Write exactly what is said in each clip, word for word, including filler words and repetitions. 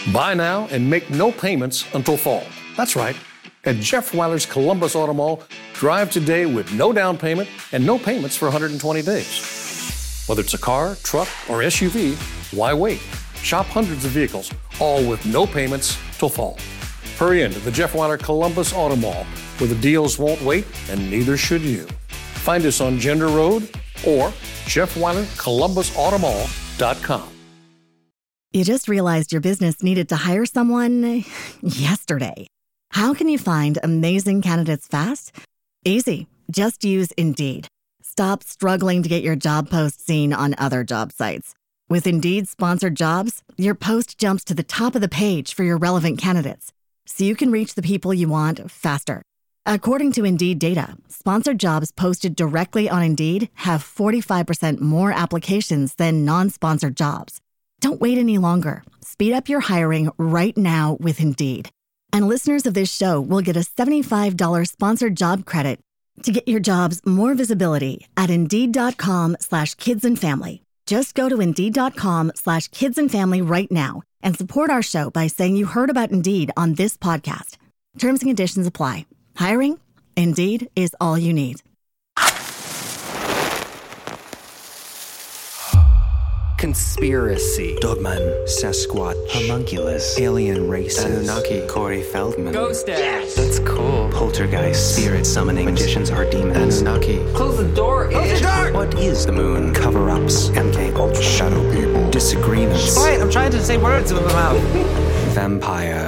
Buy now and make no payments until fall. That's right. At Jeff Weiler's Columbus Auto Mall, drive today with no down payment and no payments for one hundred twenty days. Whether it's a car, truck, or S U V, why wait? Shop hundreds of vehicles, all with no payments till fall. Hurry into the Jeff Weiler Columbus Auto Mall, where the deals won't wait and neither should you. Find us on Gender Road or Jeff Weiler Columbus Auto Mall dot com. You just realized your business needed to hire someone yesterday. How can you find amazing candidates fast? Easy. Just use Indeed. Stop struggling to get your job post seen on other job sites. With Indeed sponsored jobs, your post jumps to the top of the page for your relevant candidates, so you can reach the people you want faster. According to Indeed data, sponsored jobs posted directly on Indeed have forty-five percent more applications than non-sponsored jobs. Don't wait any longer. Speed up your hiring right now with Indeed. And listeners of this show will get a seventy-five dollars sponsored job credit to get your jobs more visibility at Indeed.com slash kids and family. Just go to Indeed.com slash kids and family right now and support our show by saying you heard about Indeed on this podcast. Terms and conditions apply. Hiring? Indeed is all you need. Conspiracy. Dogman. Sasquatch. Homunculus. Alien races. Anunnaki. Corey Feldman. Ghost Dash. That's cool. Poltergeist. Spirit summoning. Magicians are demons. Anunnaki. Close the door, Close the door! What is the moon? Cover-ups. M K Ultra. Shadow people. Disagreements. Quiet, I'm trying to say words with my mouth. Vampire.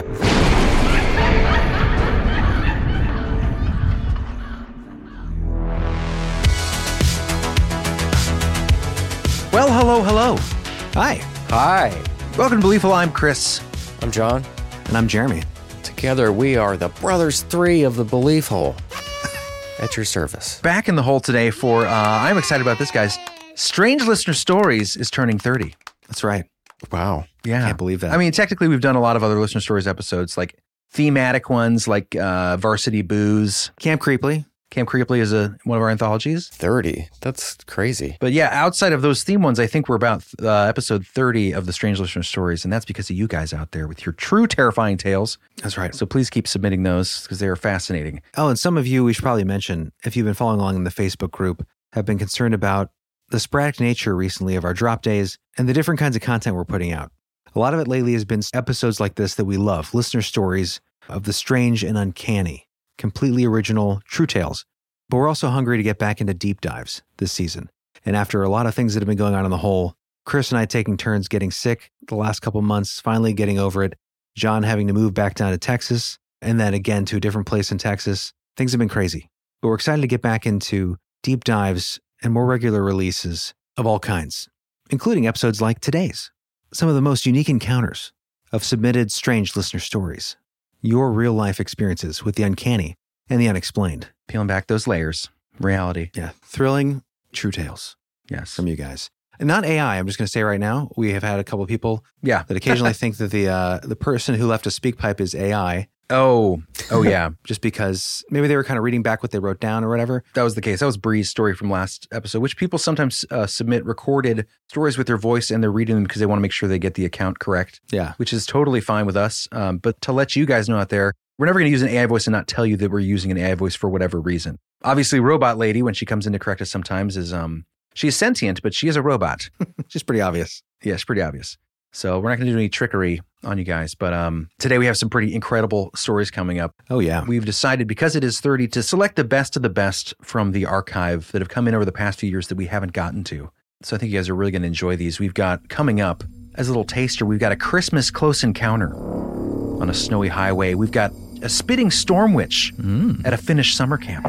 Well, hello, hello. Hi. Hi. Welcome to Beliefful. I'm Chris. I'm John. And I'm Jeremy. Together, we are the Brothers Three of the Belief Hole. At your service. Back in the hole today for, uh, I'm excited about this, guys. Strange Listener Stories is turning thirty. That's right. Wow. Yeah. Can't believe that. I mean, technically, we've done a lot of other Listener Stories episodes, like thematic ones, like uh, Varsity Booze. Camp Creeply. Camp Creeply is a, one of our anthologies. thirty. That's crazy. But yeah, outside of those theme ones, I think we're about uh, episode thirty of the Strange Listener Stories, and that's because of you guys out there with your true terrifying tales. That's right. So please keep submitting those because they are fascinating. Oh, and some of you, we should probably mention, if you've been following along in the Facebook group, have been concerned about the sporadic nature recently of our drop days and the different kinds of content we're putting out. A lot of it lately has been episodes like this that we love, listener stories of the strange and uncanny, completely original, true tales. But we're also hungry to get back into deep dives this season. And after a lot of things that have been going on in the hole, Chris and I taking turns getting sick the last couple months, finally getting over it, John having to move back down to Texas, and then again to a different place in Texas, things have been crazy. But we're excited to get back into deep dives and more regular releases of all kinds, including episodes like today's. Some of the most unique encounters of submitted strange listener stories. Your real-life experiences with the uncanny and the unexplained. Peeling back those layers. Reality. Yeah. Thrilling, true tales. Yes. From you guys. And not A I. I'm just going to say right now, we have had a couple of people yeah. that occasionally think that the uh, the person who left a speak pipe is A I. Oh. Oh, yeah. Just because maybe they were kind of reading back what they wrote down or whatever. That was the case. That was Bree's story from last episode, which people sometimes uh, submit recorded stories with their voice and they're reading them because they want to make sure they get the account correct. Yeah. Which is totally fine with us. Um, but to let you guys know out there, we're never going to use an A I voice and not tell you that we're using an A I voice for whatever reason. Obviously, Robot Lady, when she comes in to correct us sometimes, is um she's sentient, but she is a robot. She's pretty obvious. Yeah, it's pretty obvious. So we're not going to do any trickery on you guys. But um, today we have some pretty incredible stories coming up. Oh, yeah. We've decided, because it is thirty, to select the best of the best from the archive that have come in over the past few years that we haven't gotten to. So I think you guys are really going to enjoy these. We've got, coming up, as a little taster, we've got a Christmas close encounter on a snowy highway. We've got a spitting storm witch mm. at a Finnish summer camp,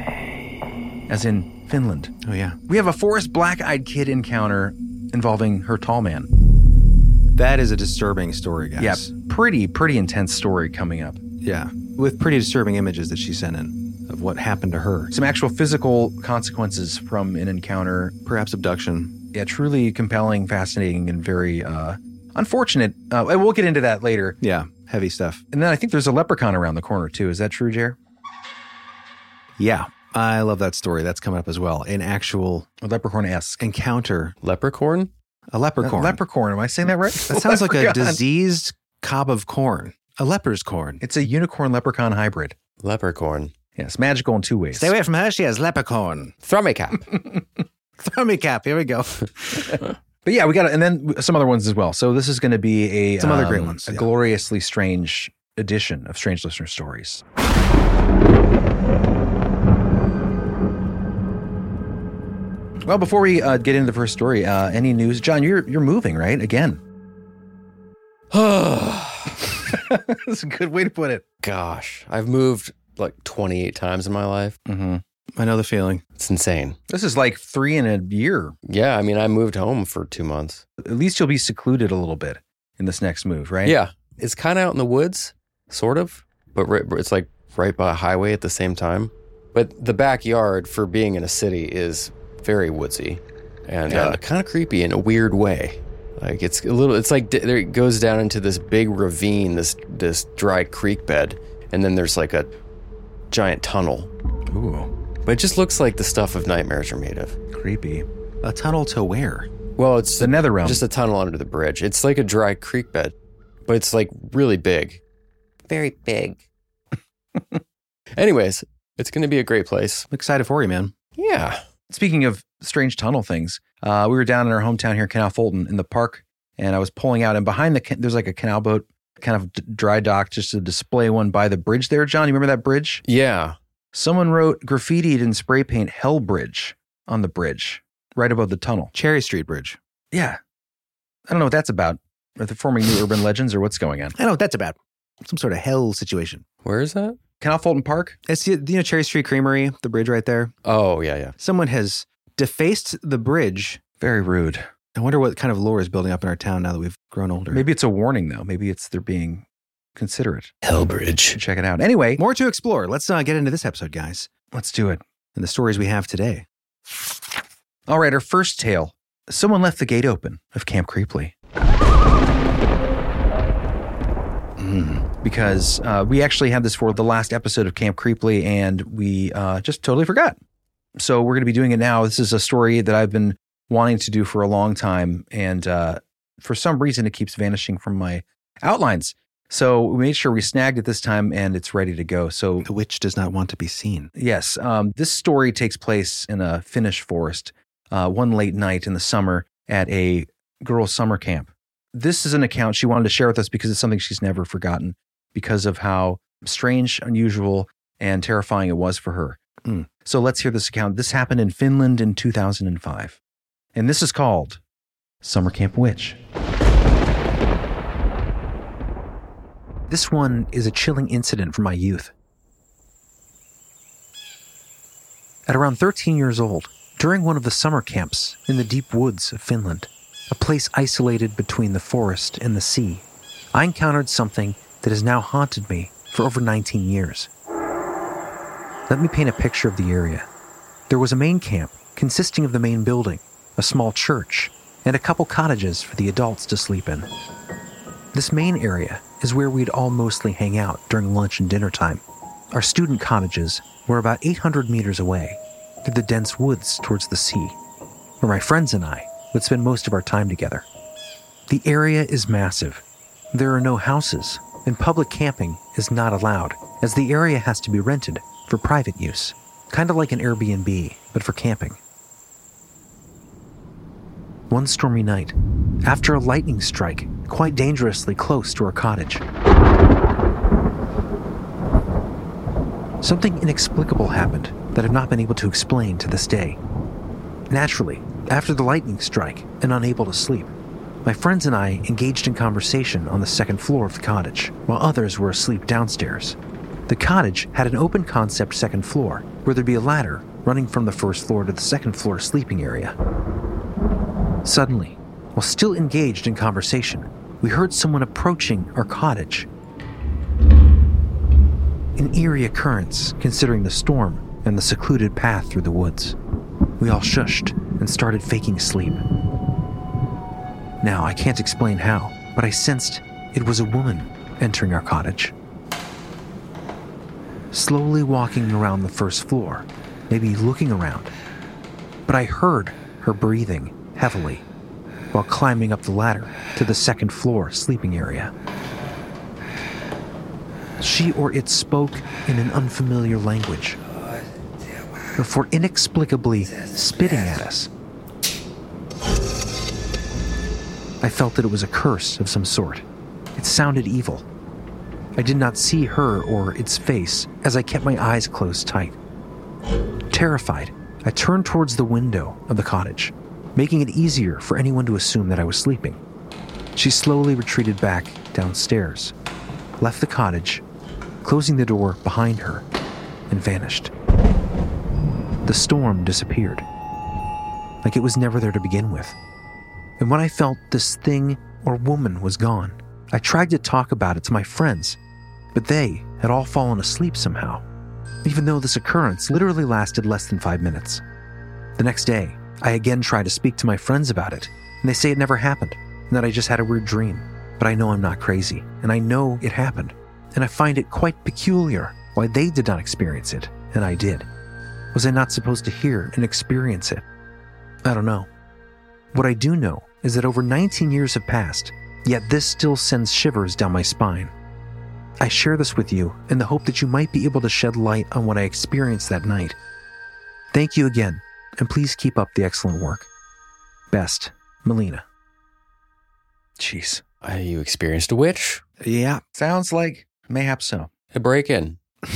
as in Finland. Oh, yeah. We have a forest black-eyed kid encounter involving her tall man. That is a disturbing story, guys. Yeah, pretty, pretty intense story coming up. Yeah, with pretty disturbing images that she sent in of what happened to her. Some actual physical consequences from an encounter. Perhaps abduction. Yeah, truly compelling, fascinating, and very uh, unfortunate. Uh, we'll get into that later. Yeah, heavy stuff. And then I think there's a leprechaun around the corner, too. Is that true, Jer? Yeah, I love that story. That's coming up as well. An actual... A leprechaun-esque. Encounter. Leprechaun? A leprechaun. A leprechaun. Am I saying that right? That sounds like a diseased cob of corn, a leper's corn. It's a unicorn leprechaun hybrid. Leprechaun. Yes, magical in two ways. Stay away from her. She has leprechaun. Thrummy Throw me cap. Here we go. But yeah, we got it. And then some other ones as well. So this is going to be a Some other great um, ones, a yeah. gloriously strange edition of Strange Listener Stories. Well, before we uh, get into the first story, uh, any news? John, you're you're moving, right? Again. That's a good way to put it. Gosh, I've moved like twenty-eight times in my life. Mm-hmm. I know the feeling. It's insane. This is like three in a year. Yeah, I mean, I moved home for two months. At least you'll be secluded a little bit in this next move, right? Yeah, it's kind of out in the woods, sort of, but right, it's like right by a highway at the same time. But the backyard for being in a city is very woodsy and Yeah. uh, kind of creepy in a weird way. Like it's a little, it's like d- there it goes down into this big ravine, this this dry creek bed, and then there's like a giant tunnel. Ooh, But it just looks like the stuff of nightmares are made of. creepy. A tunnel to where? Well, it's The Nether Realm. just a tunnel under the bridge. It's like a dry creek bed, but it's like really big. Very big. Anyways, it's going to be a great place. I'm excited for you, man. Yeah. Speaking of strange tunnel things, uh, we were down in our hometown here, Canal Fulton, in the park, and I was pulling out, and behind the ca- there's like a canal boat, kind of d- dry dock, just to display one by the bridge there. John, you remember that bridge? Yeah. Someone wrote graffitied in spray paint "Hell Bridge" on the bridge, right above the tunnel. Cherry Street Bridge. Yeah, I don't know what that's about. Are they forming new urban legends, or what's going on? I know what that's about. Some sort of hell situation. Where is that? Canal Fulton Park. It's, you know, Cherry Street Creamery, the bridge right there. Oh, yeah, yeah. Someone has defaced the bridge. Very rude. I wonder what kind of lore is building up in our town now that we've grown older. Maybe it's a warning, though. Maybe it's they're being considerate. Hellbridge. Check it out. Anyway, More to explore. Let's uh, get into this episode, guys, let's do it. and the stories we have today. All right, our first tale. Someone left the gate open of Camp Creeply. Mm, because uh, we actually had this for the last episode of Camp Creeply, and we uh, just totally forgot. So we're going to be doing it now. This is a story that I've been wanting to do for a long time, and uh, for some reason it keeps vanishing from my outlines. So we made sure we snagged it this time, and it's ready to go. So The witch does not want to be seen. yes, um, this story takes place in a Finnish forest, uh, one late night in the summer at a girls' summer camp. This is an account she wanted to share with us because it's something she's never forgotten because of how strange, unusual, and terrifying it was for her. Mm. So let's hear this account. This happened in Finland in two thousand five. And this is called Summer Camp Witch. This one is a chilling incident from my youth. At around thirteen years old, during one of the summer camps in the deep woods of Finland, a place isolated between the forest and the sea, I encountered something that has now haunted me for over nineteen years. Let me paint a picture of the area. There was a main camp consisting of the main building, a small church, and a couple cottages for the adults to sleep in. This main area is where we'd all mostly hang out during lunch and dinner time. Our student cottages were about eight hundred meters away, through the dense woods towards the sea, where my friends and I would spend most of our time together. The area is massive. There are no houses, and public camping is not allowed, as the area has to be rented for private use, kind of like an Airbnb, but for camping. One stormy night, after a lightning strike quite dangerously close to our cottage, something inexplicable happened that I've not been able to explain to this day. Naturally, after the lightning strike and unable to sleep, my friends and I engaged in conversation on the second floor of the cottage, while others were asleep downstairs. The cottage had an open concept second floor, where there'd be a ladder running from the first floor to the second floor sleeping area. Suddenly, while still engaged in conversation, we heard someone approaching our cottage. An eerie occurrence, considering the storm and the secluded path through the woods. We all shushed and started faking sleep. Now, I can't explain how, but I sensed it was a woman entering our cottage. Slowly walking around the first floor, maybe looking around, but I heard her breathing heavily while climbing up the ladder to the second floor sleeping area. She or it spoke in an unfamiliar language, before inexplicably spitting at us. I felt that it was a curse of some sort. It sounded evil. I did not see her or its face as I kept my eyes closed tight. Terrified, I turned towards the window of the cottage, making it easier for anyone to assume that I was sleeping. She slowly retreated back downstairs, left the cottage, closing the door behind her, and vanished. The storm disappeared, like it was never there to begin with. And when I felt this thing or woman was gone, I tried to talk about it to my friends, but they had all fallen asleep somehow, even though this occurrence literally lasted less than five minutes. The next day, I again tried to speak to my friends about it, and they say it never happened, and that I just had a weird dream. But I know I'm not crazy, and I know it happened, and I find it quite peculiar why they did not experience it, and I did. Was I not supposed to hear and experience it? I don't know. What I do know is that over nineteen years have passed, yet this still sends shivers down my spine. I share this with you in the hope that you might be able to shed light on what I experienced that night. Thank you again, and please keep up the excellent work. Best, Melina. Jeez. Uh, you experienced a witch? Yeah. Sounds like mayhap so. A break-in?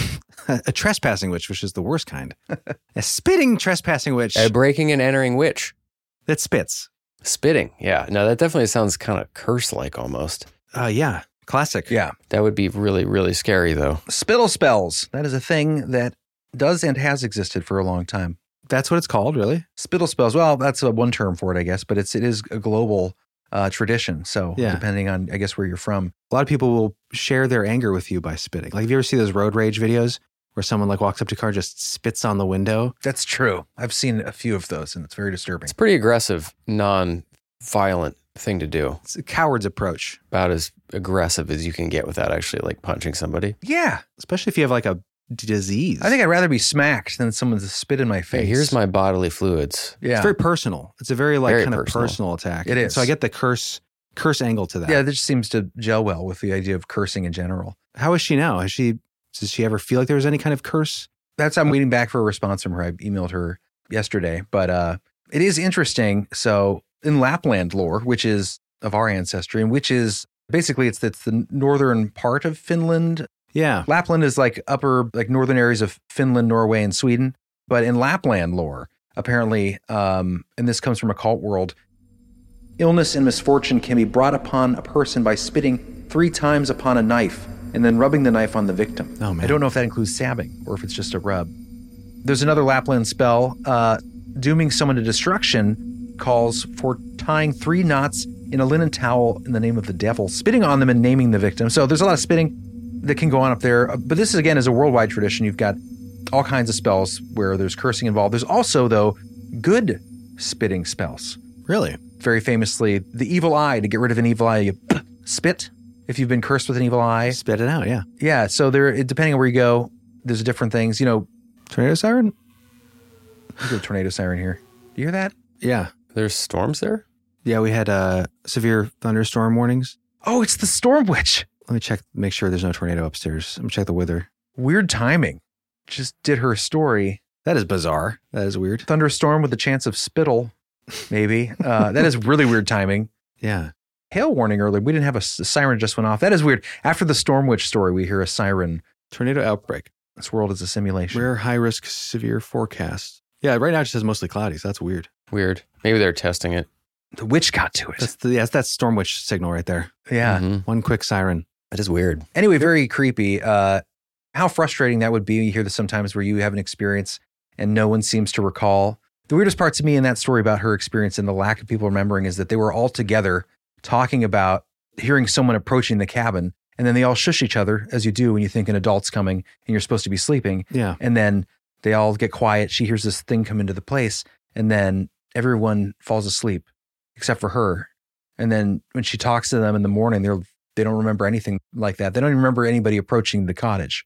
A trespassing witch, which is the worst kind. A spitting trespassing witch A breaking and entering witch? that spits. Spitting, yeah. No, that definitely sounds kind of curse-like almost. Uh, yeah. Classic. Yeah. That would be really, really scary, though. Spittle spells. That is a thing that does and has existed for a long time. That's what it's called, really? Spittle spells. Well, that's a one term for it, I guess, but it's it is a global uh, tradition. So Yeah. depending on, I guess, where you're from. A lot of people will share their anger with you by spitting. Like, have you ever see those road rage videos where someone like walks up to a car, just spits on the window? That's true. I've seen a few of those, and it's very disturbing. It's a pretty aggressive, non-violent thing to do. It's a coward's approach, About as aggressive as you can get without actually like punching somebody. Yeah. especially if you have like a d- disease. I think I'd rather be smacked than someone to spit in my face. Hey, here's my bodily fluids. Yeah. It's very personal. It's a very like Very kind of personal. personal attack. It is. So I get the curse curse angle to that. Yeah, that just seems to gel well with the idea of cursing in general. How is she now? Has she does she ever feel like there was any kind of curse? That's I'm waiting back for a response from her. I emailed her yesterday, but uh, it is interesting. So in Lapland lore, which is of our ancestry, and which is basically it's it's the northern part of Finland. Yeah. Lapland is like upper like northern areas of Finland, Norway, and Sweden. But in Lapland lore, apparently, um, and this comes from occult world, illness and misfortune can be brought upon a person by spitting three times upon a knife and then rubbing the knife on the victim. Oh, man. I don't know if that includes stabbing or if it's just a rub. There's another Lapland spell, uh, dooming someone to destruction, calls for tying three knots in a linen towel in the name of the devil, spitting on them and naming the victim. So there's a lot of spitting that can go on up there. But this, is again, is a worldwide tradition. You've got all kinds of spells where there's cursing involved. There's also, though, good spitting spells. Really? Very famously, the evil eye. To get rid of an evil eye, you spit. If you've been cursed with an evil eye. Spit it out, yeah. Yeah, so there, depending on where you go, there's different things. You know, Tornado siren? there's a tornado siren here. Do you hear that? Yeah. There's storms there? Yeah, we had uh, severe thunderstorm warnings. Oh, it's the storm witch. Let me check, make sure there's no tornado upstairs. Let me check the weather. Weird timing. Just did her story. That is bizarre. That is weird. Thunderstorm with a chance of spittle, maybe. Uh, that is really weird timing. Yeah. Hail warning early. We didn't have a, s- a siren just went off. That is weird. After the storm witch story, we hear a siren. Tornado outbreak. This world is a simulation. Rare high risk severe forecast. Yeah, right now it just says mostly cloudy, so that's weird. Weird. Maybe they're testing it. The witch got to it. That's the, yeah, that's that storm witch signal right there. yeah. Mhm. One quick siren. That is weird. Anyway, very creepy. Uh, how frustrating that would be. You hear this sometimes where you have an experience and no one seems to recall. The weirdest part to me in that story about her experience and the lack of people remembering is that they were all together talking about hearing someone approaching the cabin, and then they all shush each other, as you do when you think an adult's coming and you're supposed to be sleeping. Yeah. And then they all get quiet. She hears this thing come into the place, and then everyone falls asleep except for her. And then when she talks to them in the morning, they're they don't remember anything like that. They don't even remember anybody approaching the cottage.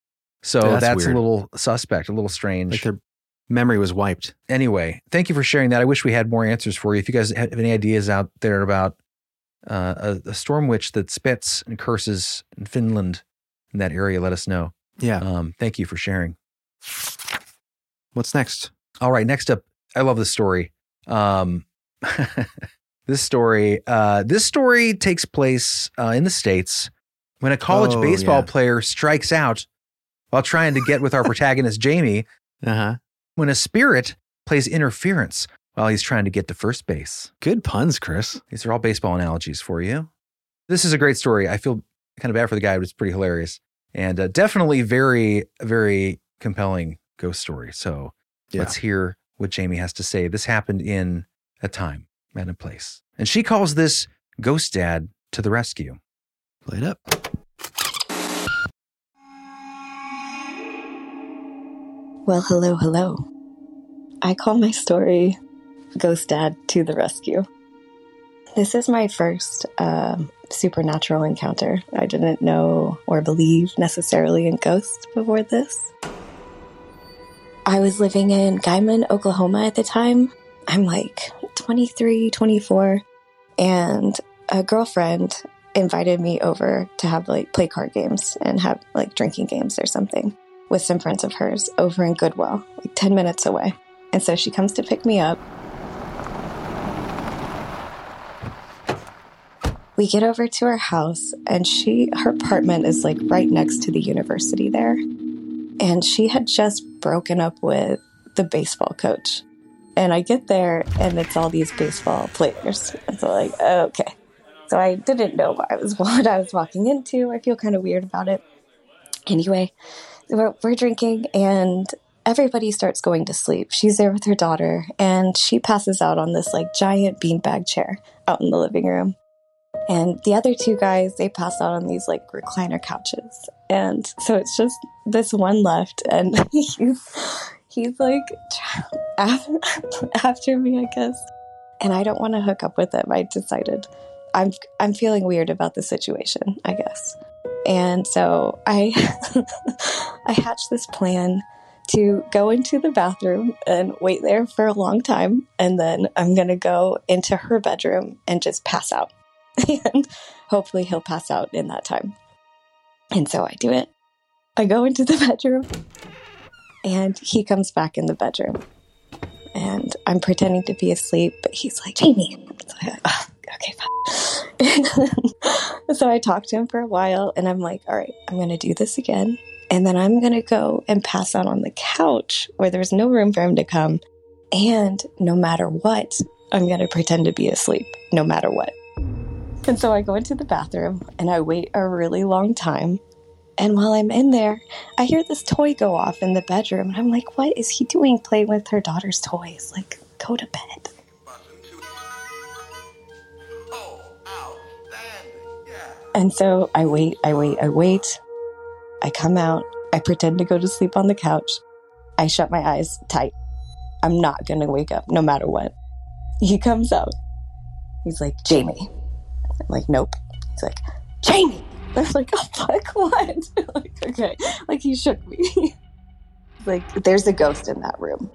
So That's that's, weird. a little suspect, a little strange. Like their memory was wiped. Anyway, thank you for sharing that. I wish we had more answers for you. If you guys have any ideas out there about uh, a, a storm witch that spits and curses in Finland, in that area, let us know. Yeah. Um, thank you for sharing. What's next? All right, next up, I love this story. Um, this story, uh, this story takes place uh, in the States when a college Oh, baseball yeah. player strikes out while trying to get with our protagonist, Jamie, Uh-huh. when a spirit plays interference while he's trying to get to first base. Good puns, Chris. These are all baseball analogies for you. This is a great story. I feel kind of bad for the guy, but it's pretty hilarious. And uh, definitely very, very compelling ghost story. So Yeah. let's hear what Jamie has to say. This happened in a time and a place. And she calls this Ghost Dad to the rescue. Play it up. Well, hello, hello. I call my story Ghost Dad to the Rescue. This is my first uh, supernatural encounter. I didn't know or believe necessarily in ghosts before this. I was living in Guyman, Oklahoma at the time. I'm like twenty-three, twenty-four, and a girlfriend invited me over to have like play card games and have like drinking games or something with some friends of hers over in Goodwill, like ten minutes away. And so she comes to pick me up. We get over to her house, and she her apartment is like right next to the university there. And she had just broken up with the baseball coach. And I get there, and it's all these baseball players. And so like, okay. So I didn't know what I was what I was walking into. I feel kind of weird about it. Anyway, we're, we're drinking, and everybody starts going to sleep. She's there with her daughter, and she passes out on this like giant beanbag chair out in the living room. And the other two guys, they pass out on these like recliner couches. And so it's just this one left, and he's, he's like after, after me, I guess. And I don't want to hook up with him. I decided I'm I'm feeling weird about the situation, I guess. And so I I hatched this plan to go into the bathroom and wait there for a long time. And then I'm going to go into her bedroom and just pass out. And hopefully he'll pass out in that time. And so I do it. I go into the bedroom, and he comes back in the bedroom. And I'm pretending to be asleep, but he's like, Jamie. So I'm like, oh, okay, fine. So I talk to him for a while, and I'm like, all right, I'm going to do this again. And then I'm going to go and pass out on the couch where there's no room for him to come. And no matter what, I'm going to pretend to be asleep, no matter what. And so I go into the bathroom, and I wait a really long time. And while I'm in there, I hear this toy go off in the bedroom. And I'm like, what is he doing playing with her daughter's toys? Like, go to bed. And so I wait, I wait, I wait. I come out. I pretend to go to sleep on the couch. I shut my eyes tight. I'm not going to wake up no matter what. He comes out. He's like, Jamie. I'm like, nope. He's like, Jamie. I'm like, oh, fuck, what? Like, okay. Like, he shook me. He's like, there's a ghost in that room.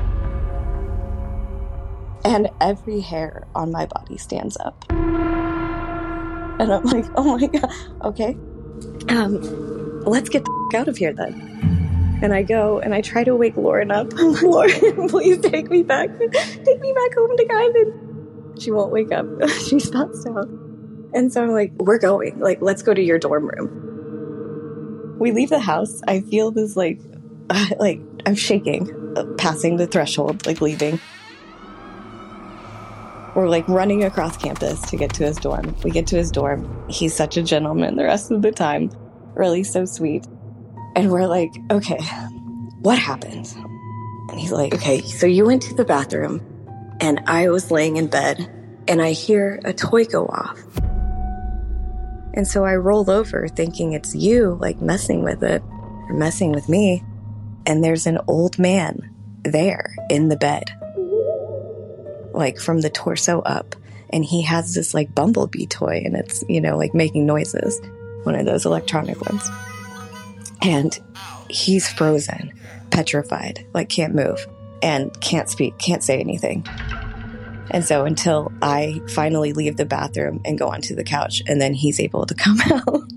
And every hair on my body stands up. And I'm like, oh my God. Okay. Um, let's get the fuck out of here then. And I go and I try to wake Lauren up. I'm like, Lauren, please take me back. Take me back home to Guyman. She won't wake up. She's passed out. And so I'm like, we're going. Like, let's go to your dorm room. We leave the house. I feel this, like, uh, like I'm shaking, uh, passing the threshold, like leaving. We're, like, running across campus to get to his dorm. We get to his dorm. He's such a gentleman the rest of the time. Really so sweet. And we're like, okay, what happened? And he's like, okay, so you went to the bathroom, and I was laying in bed, and I hear a toy go off. And so I roll over thinking it's you, like, messing with it, or messing with me. And there's an old man there in the bed, like, from the torso up. And he has this, like, bumblebee toy, and it's, you know, like, making noises. One of those electronic ones. And he's frozen, petrified, like, can't move, and can't speak, can't say anything. And so until I finally leave the bathroom and go onto the couch, and then he's able to come out.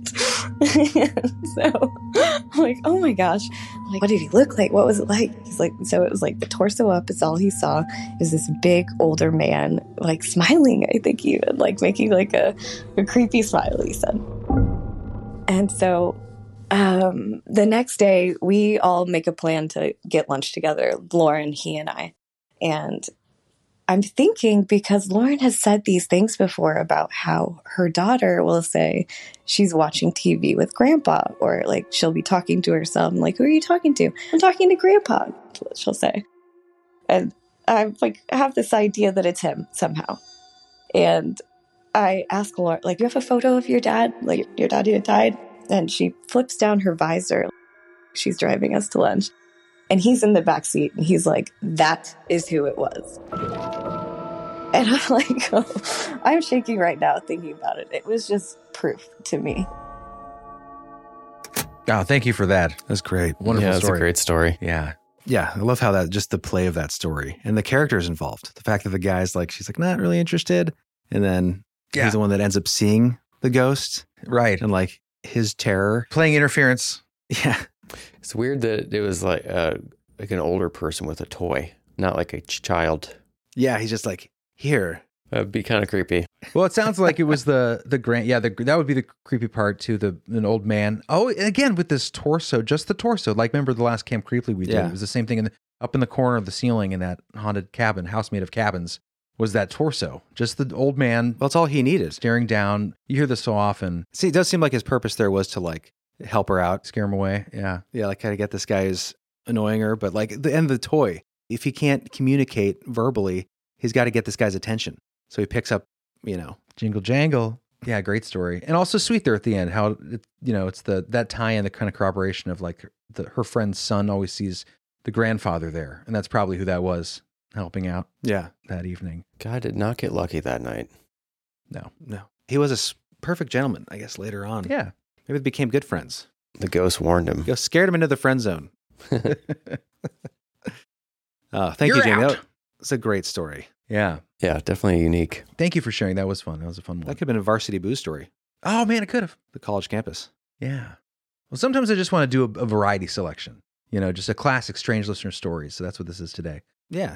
So I'm like, oh my gosh. I'm like, what did he look like? What was it like? He's like, so it was like the torso up is all he saw. It was this big older man, like smiling, I think even, like making like a, a creepy smile, he said. And so um, the next day, we all make a plan to get lunch together, Lauren, he and I. And I'm thinking, because Lauren has said these things before about how her daughter will say she's watching T V with grandpa, or like she'll be talking to herself. I'm like, who are you talking to? I'm talking to grandpa, that's what she'll say. And I like have this idea that it's him somehow. And I ask Lauren, like, do you have a photo of your dad? Like your dad who had died? And she flips down her visor. She's driving us to lunch. And he's in the back seat, and he's like, that is who it was. And I'm like, oh, I'm shaking right now thinking about it. It was just proof to me. Oh, thank you for that. That's great. Wonderful yeah, that's story. a great story. Yeah. Yeah, I love how that, just the play of that story and the characters involved. The fact that the guy's like, she's like, not really interested. And then Yeah. he's the one that ends up seeing the ghost. Right. And like his terror. Playing interference. Yeah. It's weird that it was like uh, like an older person with a toy, not like a ch- child. Yeah, he's just like, here. That'd be kind of creepy. Well, it sounds like it was the the grand. Yeah, the, that would be the creepy part too. The an old man. Oh, and again with this torso, just the torso. Like remember the last Camp Creeply we did? Yeah. It was the same thing in the, up in the corner of the ceiling in that haunted cabin, house made of cabins. Was that torso? Just the old man. Well, that's all he needed. Staring down. You hear this so often. See, it does seem like his purpose there was to like help her out. Scare him away. Yeah. Yeah, like kind of get this guy who's annoying her. But like the end of the toy, if he can't communicate verbally, he's got to get this guy's attention. So he picks up, you know. Jingle jangle. Yeah, great story. And also sweet there at the end. How, it, you know, it's the that tie-in, the kind of corroboration of like the, her friend's son always sees the grandfather there. And that's probably who that was helping out Yeah. that evening. God did not get lucky that night. No. No. He was a s- perfect gentleman, I guess, later on. Yeah. Maybe they became good friends. The ghost warned him. Go scared him into the friend zone. Uh, thank You're you, Jamie. out. That was a great story. Yeah. Yeah, definitely unique. Thank you for sharing. That was fun. That was a fun That one. could have been a Varsity Booze story, Oh, man, it could have. the college campus. Yeah. Well, sometimes I just want to do a, a variety selection, you know, just a classic strange listener stories. So that's what this is today. Yeah.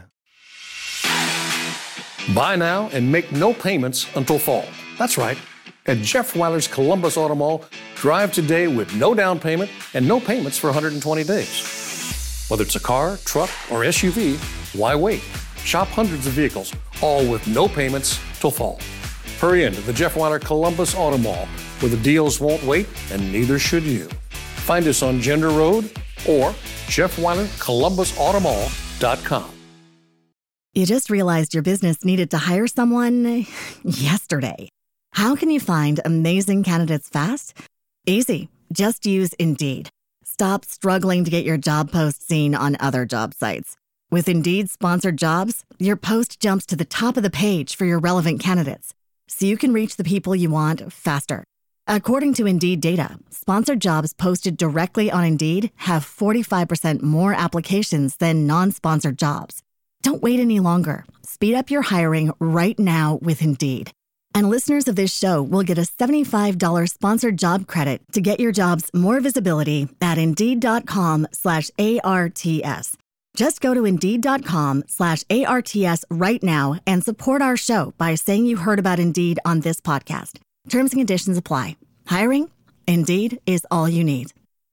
Buy now and make no payments until fall. That's right. At Jeff Weiler's Columbus Auto Mall, drive today with no down payment and no payments for one hundred twenty days. Whether it's a car, truck, or S U V, why wait? Shop hundreds of vehicles, all with no payments till fall. Hurry into the Jeff Weiler Columbus Auto Mall, where the deals won't wait and neither should you. Find us on Gender Road or Jeff Weiler Columbus Auto Mall dot com. You just realized your business needed to hire someone yesterday. How can you find amazing candidates fast? Easy. Just use Indeed. Stop struggling to get your job post seen on other job sites. With Indeed sponsored jobs, your post jumps to the top of the page for your relevant candidates, so you can reach the people you want faster. According to Indeed data, sponsored jobs posted directly on Indeed have forty-five percent more applications than non-sponsored jobs. Don't wait any longer. Speed up your hiring right now with Indeed. And listeners of this show will get a seventy-five dollars sponsored job credit to get your jobs more visibility at Indeed.com slash ARTS. Just go to Indeed.com slash ARTS right now and support our show by saying you heard about Indeed on this podcast. Terms and conditions apply. Hiring? Indeed is all you need.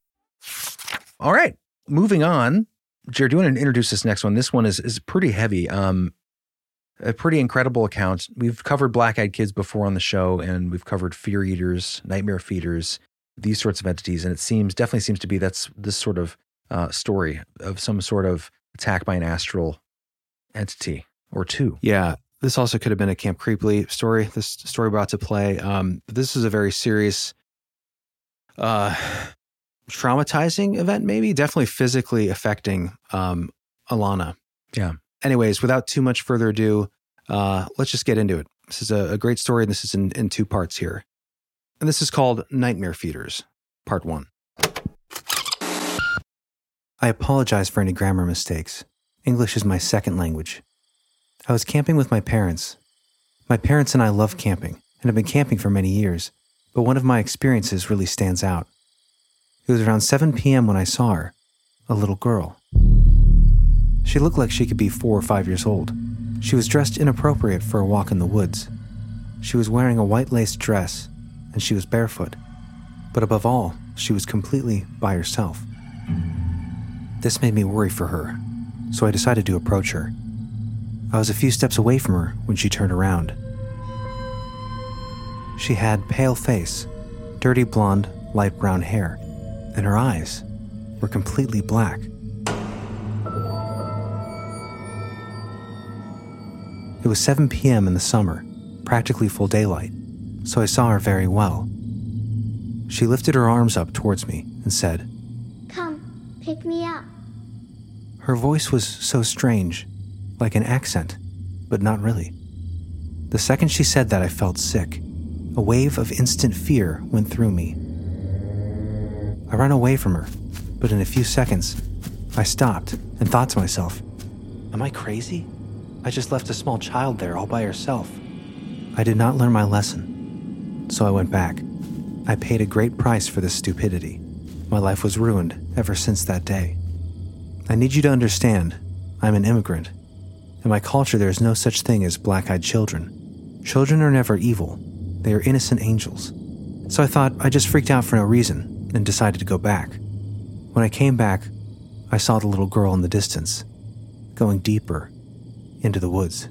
All right. Moving on. Jared, do you want to introduce this next one? This one is is pretty heavy. Um, a pretty incredible account. We've covered black-eyed kids before on the show, and we've covered fear eaters, nightmare feeders, these sorts of entities. And it seems, definitely seems to be that's this sort of uh, story of some sort of attack by an astral entity or two. Yeah. This also could have been a Camp Creeply story, this story about to play. Um, this is a very serious, uh, traumatizing event, maybe, definitely physically affecting um, Alana. Yeah. Anyways, without too much further ado, uh, let's just get into it. This is a, a great story, and this is in, in two parts here. And this is called Nightmare Feeders, Part One. I apologize for any grammar mistakes. English is my second language. I was camping with my parents. My parents and I love camping and have been camping for many years, but one of my experiences really stands out. It was around seven p.m. when I saw her, a little girl. She looked like she could be four or five years old. She was dressed inappropriate for a walk in the woods. She was wearing a white lace dress, and she was barefoot. But above all, she was completely by herself. This made me worry for her, so I decided to approach her. I was a few steps away from her when she turned around. She had pale face, dirty blonde, light brown hair, and her eyes were completely black. It was seven p.m. in the summer, practically full daylight, so I saw her very well. She lifted her arms up towards me and said, "Come, pick me up." Her voice was so strange, like an accent, but not really. The second she said that, I felt sick. A wave of instant fear went through me. I ran away from her, but in a few seconds, I stopped and thought to myself, am I crazy? I just left a small child there all by herself. I did not learn my lesson, so I went back. I paid a great price for this stupidity. My life was ruined ever since that day. I need you to understand, I'm an immigrant. In my culture, there is no such thing as black-eyed children. Children are never evil. They are innocent angels. So I thought I just freaked out for no reason and decided to go back. When I came back, I saw the little girl in the distance, going deeper into the woods.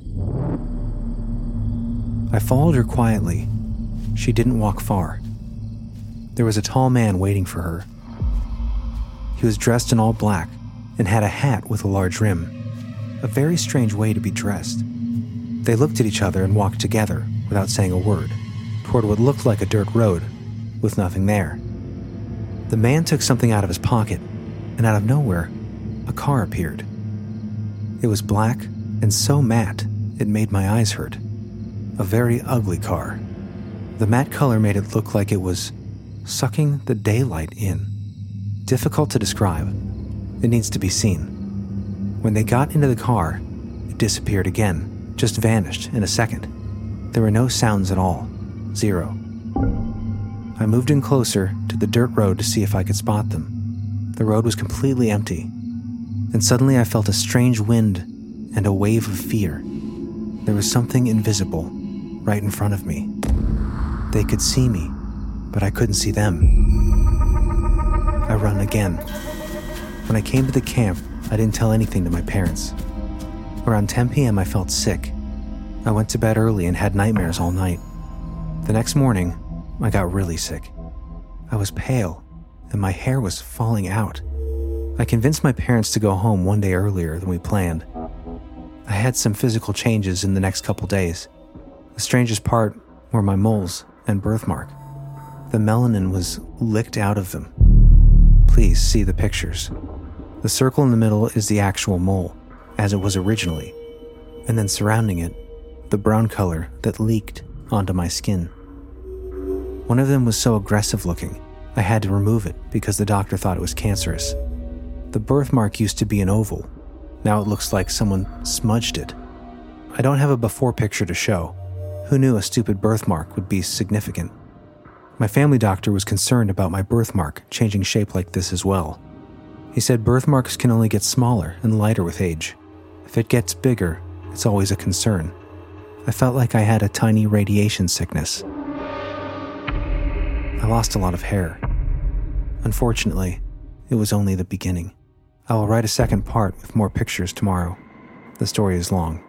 I followed her quietly. She didn't walk far. There was a tall man waiting for her. He was dressed in all black and had a hat with a large rim. A very strange way to be dressed. They looked at each other and walked together without saying a word, toward what looked like a dirt road with nothing there. The man took something out of his pocket, and out of nowhere, a car appeared. It was black and so matte it made my eyes hurt. A very ugly car. The matte color made it look like it was sucking the daylight in. Difficult to describe. It needs to be seen. When they got into the car, it disappeared again, just vanished in a second. There were no sounds at all. Zero. I moved in closer to the dirt road to see if I could spot them. The road was completely empty. And suddenly I felt a strange wind and a wave of fear. There was something invisible right in front of me. They could see me, but I couldn't see them. I ran again. When I came to the camp, I didn't tell anything to my parents. Around ten p.m. I felt sick. I went to bed early and had nightmares all night. The next morning, I got really sick. I was pale, and my hair was falling out. I convinced my parents to go home one day earlier than we planned. I had some physical changes in the next couple days. The strangest part were my moles and birthmark. The melanin was licked out of them. Please see the pictures. The circle in the middle is the actual mole, as it was originally, and then surrounding it, the brown color that leaked onto my skin. One of them was so aggressive looking, I had to remove it because the doctor thought it was cancerous. The birthmark used to be an oval. Now it looks like someone smudged it. I don't have a before picture to show. Who knew a stupid birthmark would be significant? My family doctor was concerned about my birthmark changing shape like this as well. He said birthmarks can only get smaller and lighter with age. If it gets bigger, it's always a concern. I felt like I had a tiny radiation sickness. I lost a lot of hair. Unfortunately, it was only the beginning. I will write a second part with more pictures tomorrow. The story is long.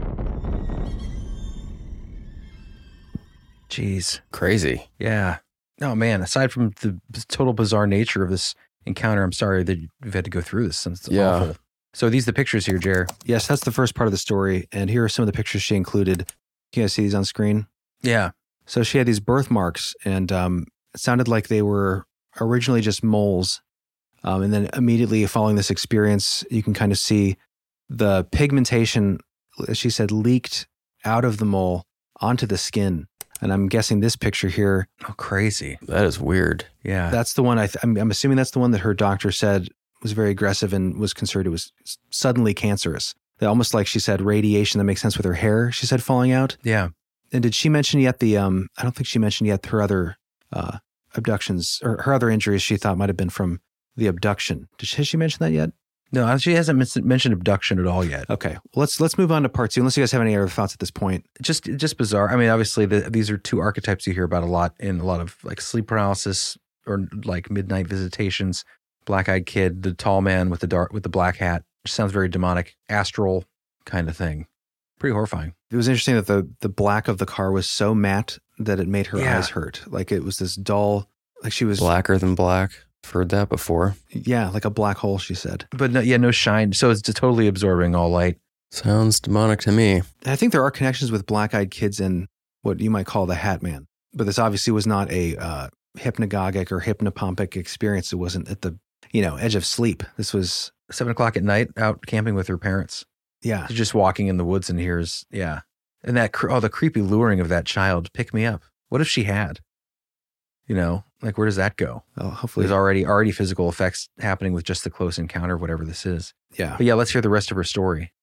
Jeez. Crazy. Yeah. Oh, man. Aside from the total bizarre nature of this encounter, I'm sorry that you've had to go through this. It's Yeah. awful. So these are the pictures here, Jer. Yes, that's the first part of the story, and here are some of the pictures she included. Can you guys see these on screen? Yeah. So she had these birthmarks, and um, it sounded like they were originally just moles. Um, and then immediately following this experience, you can kind of see the pigmentation, as she said, leaked out of the mole onto the skin. And I'm guessing this picture here, Oh, crazy. That is weird. Yeah. that's the one, I th- I'm, I'm assuming that's the one that her doctor said was very aggressive and was concerned it was suddenly cancerous. The, almost like she said radiation that makes sense with her hair, she said falling out. Yeah. And did she mention yet the, um, I don't think she mentioned yet her other uh, abductions, or her other injuries she thought might have been from the abduction. Did she, has she mentioned that yet? No, she hasn't men- mentioned abduction at all yet. Okay. Well, let's let's move on to part two, unless you guys have any other thoughts at this point. Just just bizarre. I mean, obviously, the, these are two archetypes you hear about a lot in a lot of like sleep paralysis or like midnight visitations. Black-eyed kid, the tall man with the dark with the black hat, which sounds very demonic, astral kind of thing. Pretty horrifying. It was interesting that the the black of the car was so matte that it made her Yeah. eyes hurt. Like it was this dull, like she was Blacker than black. I've heard that before. Yeah, like a black hole, she said. But no, yeah, no shine. So it's just totally absorbing all light. Sounds demonic to me. And I think there are connections with black-eyed kids and what you might call the Hat Man. But this obviously was not a uh, hypnagogic or hypnopompic experience. It wasn't at the, you know, edge of sleep. This was, Seven o'clock at night, out camping with her parents. yeah. She's just walking in the woods and hears, yeah. And that, cre- oh, the creepy luring of that child, pick me up. What if she had? You know, like where does that go? Well, hopefully, There's already already physical effects happening with just the close encounter, whatever this is. yeah. But yeah, let's hear the rest of her story.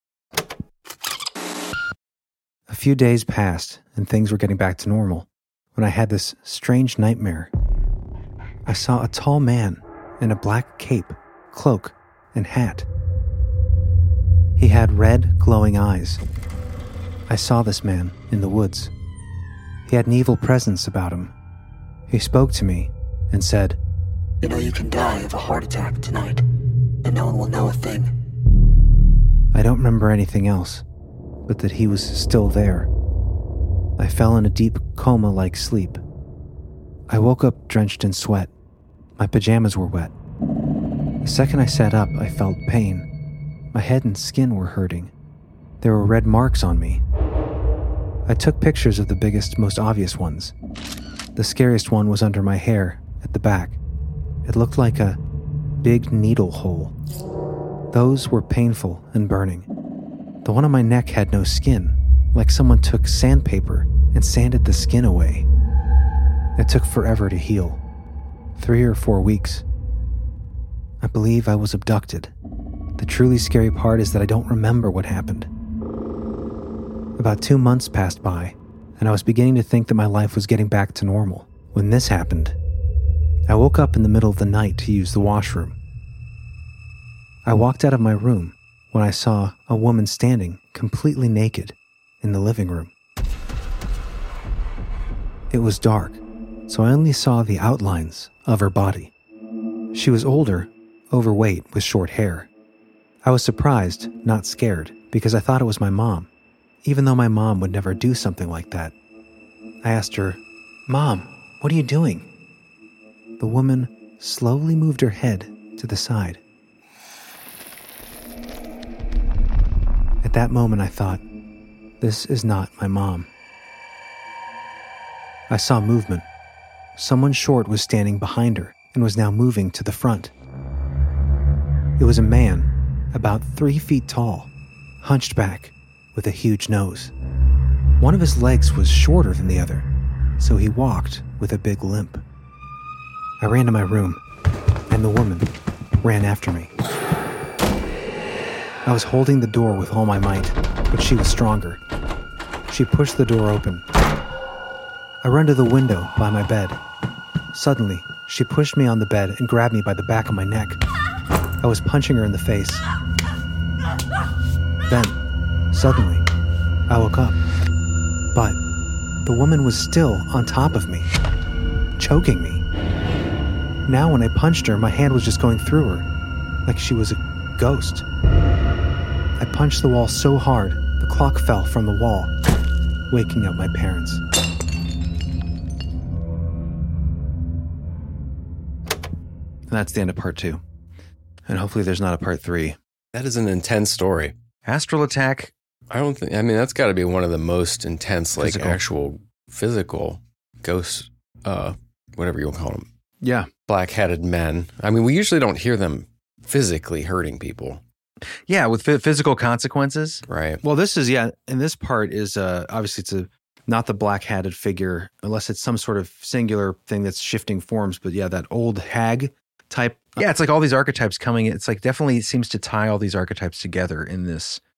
A few days passed and things were getting back to normal when I had this strange nightmare. I saw a tall man in a black cape, cloak, and hat. He had red, glowing eyes. I saw this man in the woods. He had an evil presence about him. He spoke to me and said, You know you can die of a heart attack tonight, and no one will know a thing. I don't remember anything else, but that he was still there. I fell in a deep coma-like sleep. I woke up drenched in sweat. My pajamas were wet. The second I sat up, I felt pain. My head and skin were hurting. There were red marks on me. I took pictures of the biggest, most obvious ones. The scariest one was under my hair, at the back. It looked like a big needle hole. Those were painful and burning. The one on my neck had no skin, like someone took sandpaper and sanded the skin away. It took forever to heal. Three or four weeks. I believe I was abducted. The truly scary part is that I don't remember what happened. About two months passed by, and I was beginning to think that my life was getting back to normal when this happened. I woke up in the middle of the night to use the washroom. I walked out of my room when I saw a woman standing completely naked in the living room. It was dark, so I only saw the outlines of her body. She was older, overweight, with short hair. I was surprised, not scared, because I thought it was my mom, even though my mom would never do something like that. I asked her, Mom, what are you doing? The woman slowly moved her head to the side. At that moment, I thought, this is not my mom. I saw movement. Someone short was standing behind her and was now moving to the front. It was a man, about three feet tall, hunched back, with a huge nose. One of his legs was shorter than the other, so he walked with a big limp. I ran to my room, and the woman ran after me. I was holding the door with all my might, but she was stronger. She pushed the door open. I ran to the window by my bed. Suddenly, she pushed me on the bed and grabbed me by the back of my neck. I was punching her in the face. Then, suddenly, I woke up. But the woman was still on top of me, choking me. Now when I punched her, my hand was just going through her, like she was a ghost. I punched the wall so hard, the clock fell from the wall, waking up my parents. And that's the end of part two. And hopefully there's not a part three. That is an intense story. Astral attack. I don't think, I mean, that's got to be one of the most intense, like Physical. actual physical ghosts, uh, whatever you'll call them. Yeah. Black-headed men. I mean, we usually don't hear them physically hurting people, Yeah, with f- physical consequences. right? Well, this is, yeah, and this part is, uh, obviously it's a, not the black-hatted figure, unless it's some sort of singular thing that's shifting forms. But yeah, that old hag type. Yeah, it's like all these archetypes coming. It's like definitely seems to tie all these archetypes together in this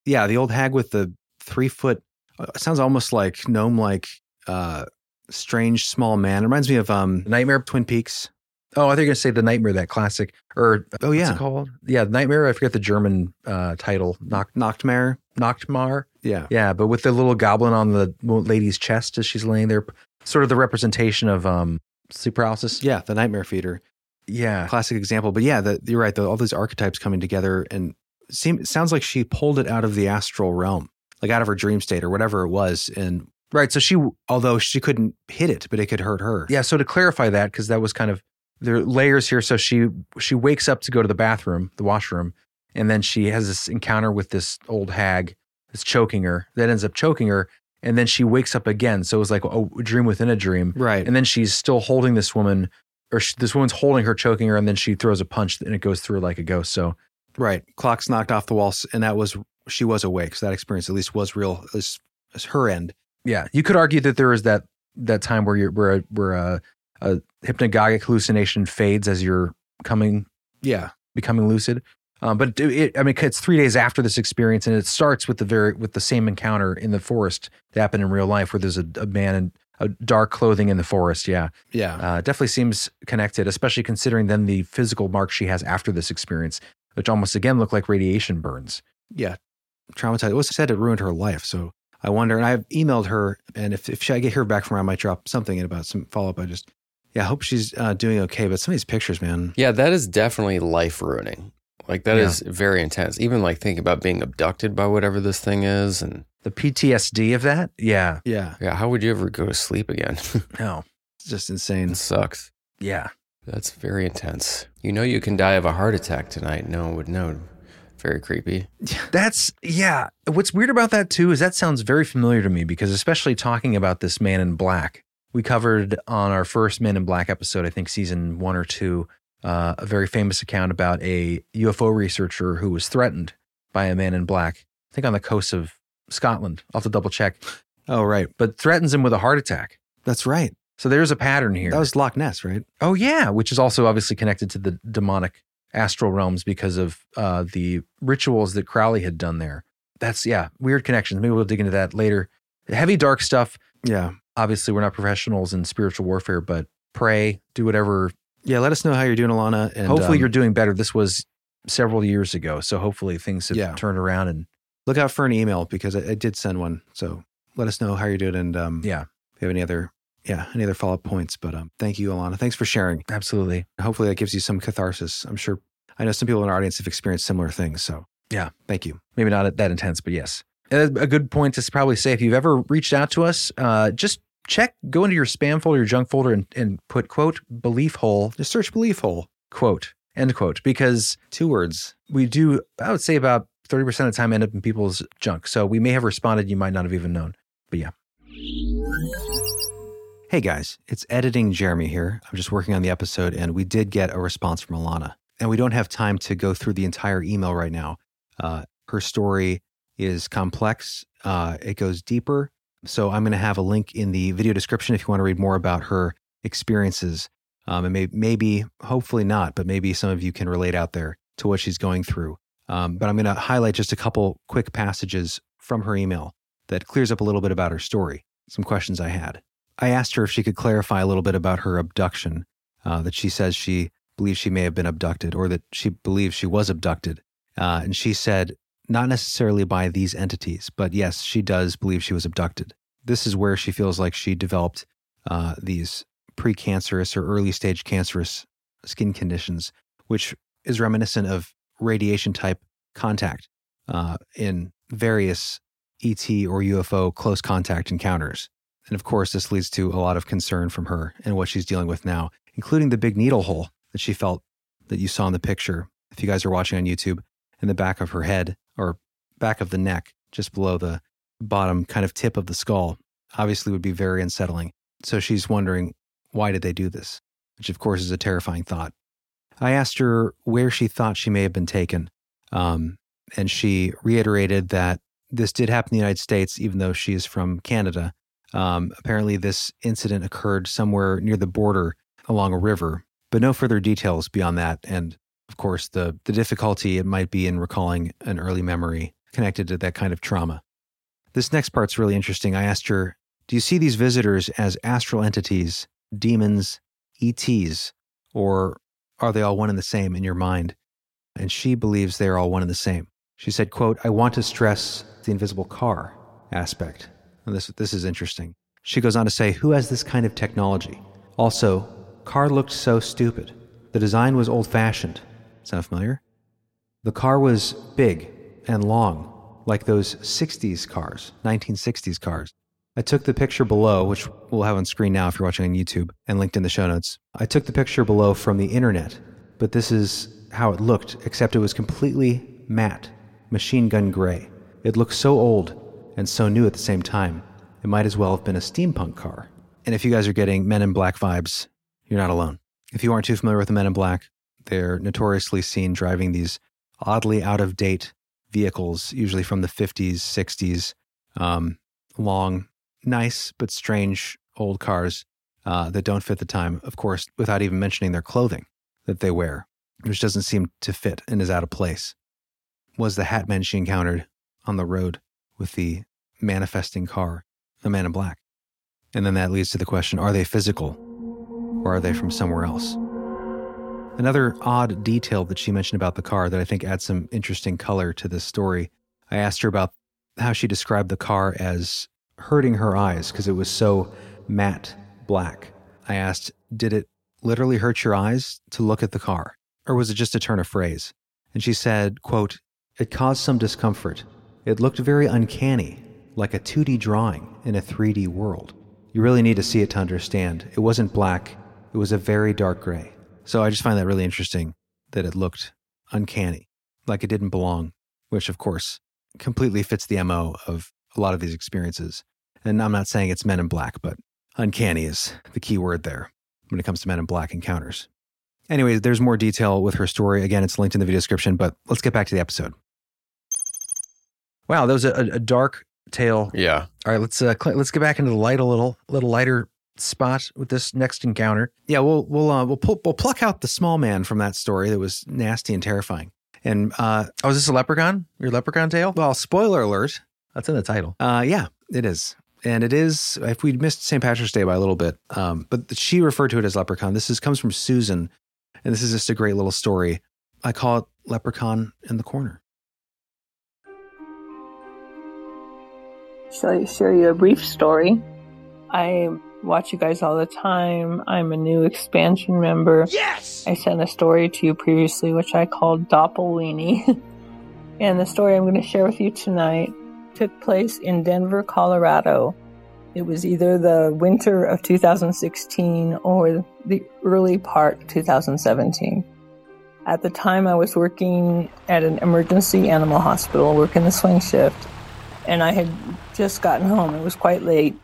Yeah, the old hag with the three foot, uh, sounds almost like gnome like uh, strange small man. It reminds me of um, Nightmare. Twin Peaks. Oh, I think you're going to say The Nightmare, that classic. Or, Oh, yeah. what's it called? Yeah, Nightmare. I forget the German uh, title. Nacht, Nachtmare. Nachtmar. Yeah. Yeah, but with the little goblin on the lady's chest as she's laying there. Sort of the representation of um, sleep paralysis. Yeah, the Nightmare Feeder. Yeah. Classic example. But yeah, the, you're right. The, all these archetypes coming together, and seem, it sounds like she pulled it out of the astral realm, like out of her dream state or whatever it was. And Right. So she, although she couldn't hit it, but it could hurt her. yeah. So to clarify that, because that was kind of, there are layers here. So she, she wakes up to go to the bathroom, the washroom, and then she has this encounter with this old hag that's choking her, that ends up choking her. And then she wakes up again. So it was like a dream within a dream. Right. And then she's still holding this woman, or she, this woman's holding her, choking her, and then she throws a punch and it goes through like a ghost. So, Right. Clock's knocked off the walls, and that was, she was awake. So that experience at least was real, at least as her end. yeah, you could argue that there is that that time where you're where a, where a, a hypnagogic hallucination fades as you're coming Yeah. becoming lucid. Um, but it, it, I mean, it's three days after this experience, and it starts with the very with the same encounter in the forest that happened in real life, where there's a, a man in a dark clothing in the forest. Yeah, Yeah. uh, definitely seems connected, especially considering then the physical marks she has after this experience, which almost again look like radiation burns. Yeah. Traumatized. It was said it ruined her life. So I wonder, and I've emailed her, and if, if she, I get her back from her, I might drop something in about some follow up. I just, yeah, I hope she's uh, doing okay. But some of these pictures, man. Yeah, that is definitely life ruining. Like that Yeah. is very intense. Even like thinking about being abducted by whatever this thing is, and The P T S D of that, yeah, Yeah. yeah, how would you ever go to sleep again? no, It's just insane. It sucks. yeah. That's very intense. You know you can die of a heart attack tonight. No one would know. Very creepy. That's, yeah. What's weird about that too is that sounds very familiar to me, because especially talking about this Man in Black, we covered on our first Man in Black episode, I think season one or two, uh, a very famous account about a U F O researcher who was threatened by a Man in Black, I think on the coast of Scotland. I'll have to double check, Oh, right. but threatens him with a heart attack. That's right. So there's a pattern here. That was Loch Ness, right? Oh, yeah, which is also obviously connected to the demonic astral realms because of uh, the rituals that Crowley had done there. That's, yeah, weird connections. Maybe we'll dig into that later. Heavy, dark stuff. Yeah. Obviously, we're not professionals in spiritual warfare, but pray, do whatever. Yeah. Let us know how you're doing, Alana. And hopefully um, you're doing better. This was several years ago, so hopefully things have Yeah. turned around. And look out for an email, because I, I did send one. So let us know how you're doing. And um, yeah, if you have any other, yeah, any other follow up points. But um, thank you, Alana. Thanks for sharing. absolutely. Hopefully that gives you some catharsis. I'm sure, I know some people in our audience have experienced similar things. So Yeah. thank you. Maybe not that intense, but yes. And a good point to probably say, if you've ever reached out to us, uh, just check, go into your spam folder, your junk folder, and, and put, quote, belief hole, Just search belief hole. quote, end quote, because Two words. we do, I would say about thirty percent of the time end up in people's junk. So we may have responded, you might not have even known. But yeah. Hey guys, it's editing Jeremy here. I'm just working on the episode, and we did get a response from Alana. And we don't have time to go through the entire email right now. Uh, her story is complex. Uh, it goes deeper. So I'm going to have a link in the video description if you want to read more about her experiences. Um, and may, maybe, hopefully not, but maybe some of you can relate out there to what she's going through. Um, but I'm going to highlight just a couple quick passages from her email that clears up a little bit about her story, some questions I had. I asked her if she could clarify a little bit about her abduction, uh, that she says she believes she may have been abducted, or that she believes she was abducted. Uh, and she said, not necessarily by these entities, but yes, she does believe she was abducted. This is where she feels like she developed uh, these precancerous or early stage cancerous skin conditions, which is reminiscent of radiation type contact uh, in various E T or U F O close contact encounters. And of course, this leads to a lot of concern from her and what she's dealing with now, including the big needle hole that she felt that you saw in the picture. If you guys are watching on YouTube, in the back of her head or back of the neck, just below the bottom kind of tip of the skull, obviously would be very unsettling. So she's wondering, why did they do this? Which of course is a terrifying thought. I asked her where she thought she may have been taken. Um, and she reiterated that this did happen in the United States, even though she is from Canada. Um, apparently this incident occurred somewhere near the border along a river, but no further details beyond that. And of course, the, the difficulty it might be in recalling an early memory connected to that kind of trauma. This next part's really interesting. I asked her, do you see these visitors as astral entities, demons, E Ts, or are they all one and the same in your mind? And she believes they are all one and the same. She said, quote, I want to stress the invisible car aspect. And this, this is interesting. She goes on to say, who has this kind of technology? Also, car looked so stupid. The design was old-fashioned. Sound familiar? The car was big and long, like those sixties cars, nineteen sixties cars. I took the picture below, which we'll have on screen now if you're watching on YouTube, and linked in the show notes. I took the picture below from the internet, but this is how it looked, except it was completely matte, machine gun gray. It looked so old and so new at the same time. It might as well have been a steampunk car. And if you guys are getting Men in Black vibes, you're not alone. If you aren't too familiar with the Men in Black, they're notoriously seen driving these oddly out-of-date vehicles, usually from the fifties, sixties, um, long, nice but strange old cars uh, that don't fit the time, of course, without even mentioning their clothing that they wear, which doesn't seem to fit and is out of place. Was the hat man she encountered on the road with the manifesting car a Man in Black? And then that leads to the question, are they physical or are they from somewhere else? Another odd detail that she mentioned about the car that I think adds some interesting color to this story, I asked her about how she described the car as hurting her eyes because it was so matte black. I asked, did it literally hurt your eyes to look at the car? Or was it just a turn of phrase? And she said, quote, it caused some discomfort. It looked very uncanny, like a two D drawing in a three D world. You really need to see it to understand. It wasn't black. It was a very dark gray. So I just find that really interesting that it looked uncanny, like it didn't belong, which of course completely fits the M O of a lot of these experiences. And I'm not saying it's Men in Black, but uncanny is the key word there when it comes to Men in Black encounters. Anyways, there's more detail with her story. Again, it's linked in the video description, but let's get back to the episode. Wow, that was a, a dark tale. Yeah. All right, let's uh, cl- let's get back into the light a little, little lighter spot with this next encounter. Yeah, we'll we'll uh, we'll pull, we'll pluck out the small man from that story that was nasty and terrifying. And uh, oh, is this a leprechaun? Your leprechaun tale? Well, spoiler alert. That's in the title. Uh, yeah, it is. And it is, if we'd missed Saint Patrick's Day by a little bit, um, but she referred to it as leprechaun. This is comes from Susan, and this is just a great little story. I call it Leprechaun in the Corner. Shall I share you a brief story? I watch you guys all the time. I'm a new expansion member. Yes! I sent a story to you previously, which I called Doppelweenie. And the story I'm going to share with you tonight took place in Denver, Colorado. It was either the winter of two thousand sixteen or the early part of two thousand seventeen. At the time, I was working at an emergency animal hospital, working the swing shift, and I had just gotten home. It was quite late.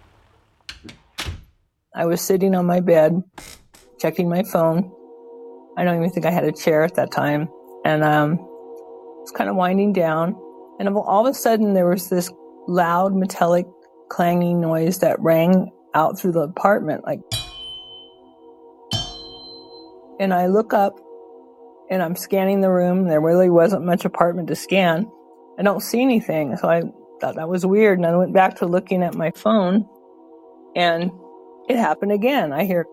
I was sitting on my bed, checking my phone. I don't even think I had a chair at that time. And um, I was kind of winding down. And all of a sudden, there was this loud, metallic, clanging noise that rang out through the apartment. Like, and I look up, and I'm scanning the room. There really wasn't much apartment to scan. I don't see anything. So I thought that was weird. And I went back to looking at my phone. And it happened again. I hear,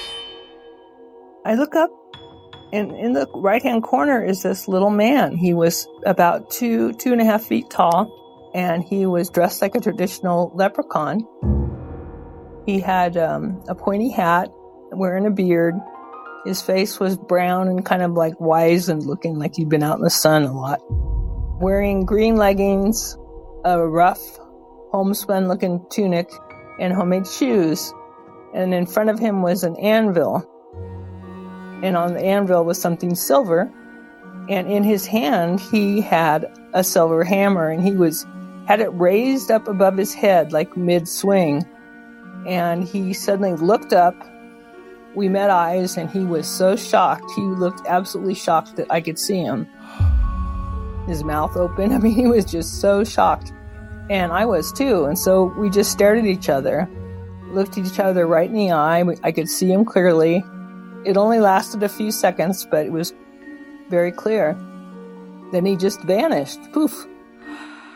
I look up, and in the right-hand corner is this little man. He was about two, two and a half feet tall, and he was dressed like a traditional leprechaun. He had um, a pointy hat, wearing a beard. His face was brown and kind of like wizened, looking like he'd been out in the sun a lot. Wearing green leggings, a rough, homespun-looking tunic, and homemade shoes. And in front of him was an anvil. And on the anvil was something silver. And in his hand, he had a silver hammer. And he was had it raised up above his head, like mid-swing. And he suddenly looked up. We met eyes, and he was so shocked. He looked absolutely shocked that I could see him. His mouth open. I mean, he was just so shocked. And I was too. And so we just stared at each other. Looked at each other right in the eye. I could see him clearly. It only lasted a few seconds, but it was very clear. Then he just vanished. Poof.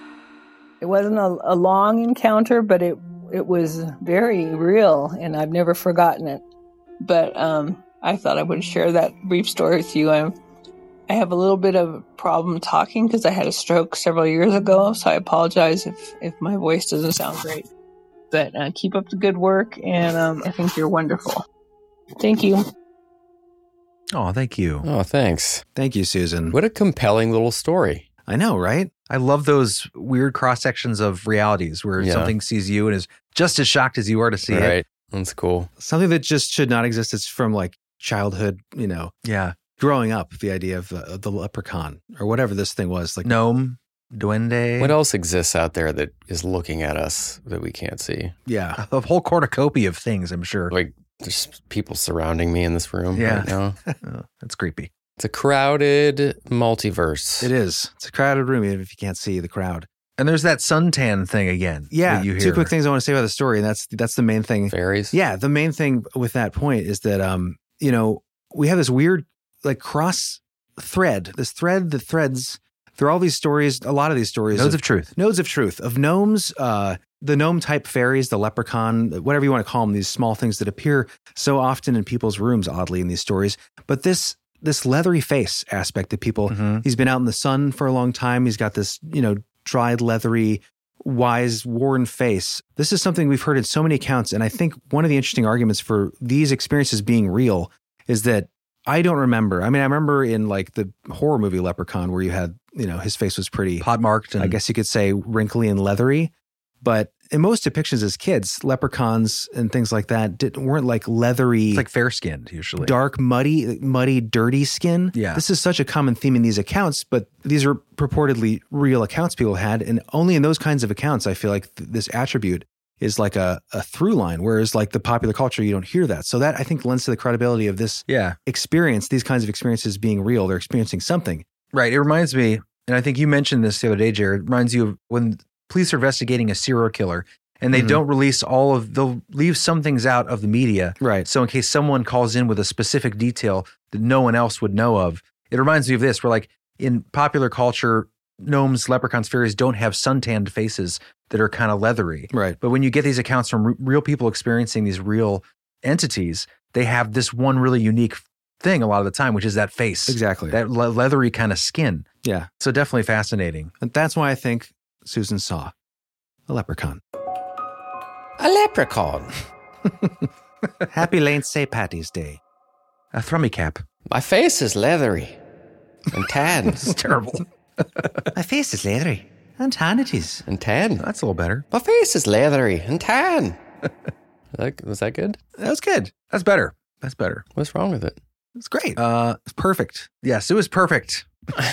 It wasn't a, a long encounter, but it it was very real, and I've never forgotten it. But um, I thought I would share that brief story with you. I'm, I have a little bit of a problem talking because I had a stroke several years ago, so I apologize if, if my voice doesn't sound great. But uh, keep up the good work, and um, I think you're wonderful. Thank you. Oh, thank you. Oh, thanks. Thank you, Susan. What a compelling little story. I know, right? I love those weird cross sections of realities where Yeah. something sees you and is just as shocked as you are to see it. Right. That's cool. Something that just should not exist. It's from like childhood, you know, Yeah. growing up, the idea of the, of the leprechaun or whatever this thing was. Like, Gnome, duende. What else exists out there that is looking at us that we can't see? yeah. A whole cornucopia of things, I'm sure. Like there's people surrounding me in this room Yeah. right now. Oh, that's creepy. It's a crowded multiverse. It is. It's a crowded room, even if you can't see the crowd. And there's that suntan thing again. Yeah. that you hear. Two quick things I want to say about the story. And that's, that's the main thing. Fairies. Yeah. The main thing with that point is that, um, you know, we have this weird like cross thread, this thread that threads through all these stories, a lot of these stories. Nodes of truth. Nodes of truth of gnomes, uh, the gnome type fairies, the leprechaun, whatever you want to call them, these small things that appear so often in people's rooms, oddly, in these stories. But this, this leathery face aspect that people, Mhm. he's been out in the sun for a long time. He's got this, you know, dried, leathery, wise, worn face. This is something we've heard in so many accounts. And I think one of the interesting arguments for these experiences being real is that I don't remember. I mean, I remember in like the horror movie Leprechaun where you had, you know, his face was pretty Pot-marked. And I guess you could say wrinkly and leathery. But in most depictions as kids, leprechauns and things like that didn't, weren't like leathery, it's like fair-skinned, usually. dark, muddy, muddy, dirty skin. Yeah. This is such a common theme in these accounts, but these are purportedly real accounts people had. And only in those kinds of accounts, I feel like th- this attribute is like a, a through line, whereas like the popular culture, you don't hear that. So that I think lends to the credibility of this Yeah. experience, these kinds of experiences being real. They're experiencing something. Right. It reminds me, and I think you mentioned this the other day, Jared, it reminds you of when police are investigating a serial killer and they Mhm. don't release all of, they'll leave some things out of the media. Right. So in case someone calls in with a specific detail that no one else would know of, it reminds me of this, where like in popular culture, gnomes, leprechauns, fairies don't have suntanned faces that are kind of leathery. Right. But when you get these accounts from r- real people experiencing these real entities, they have this one really unique thing a lot of the time, which is that face. Exactly. That le- leathery kind of skin. Yeah. So definitely fascinating. And that's why I think Susan saw a leprechaun. A leprechaun. Happy Lane Saint Patty's Day. A thrummy cap. My face is leathery and tan. It's terrible. My face is leathery and tan it is. And tan. That's a little better. My face is leathery and tan. That, was that good? That was good. That's better. That's better. What's wrong with it? It's great. Uh, It's perfect. yes, it was perfect.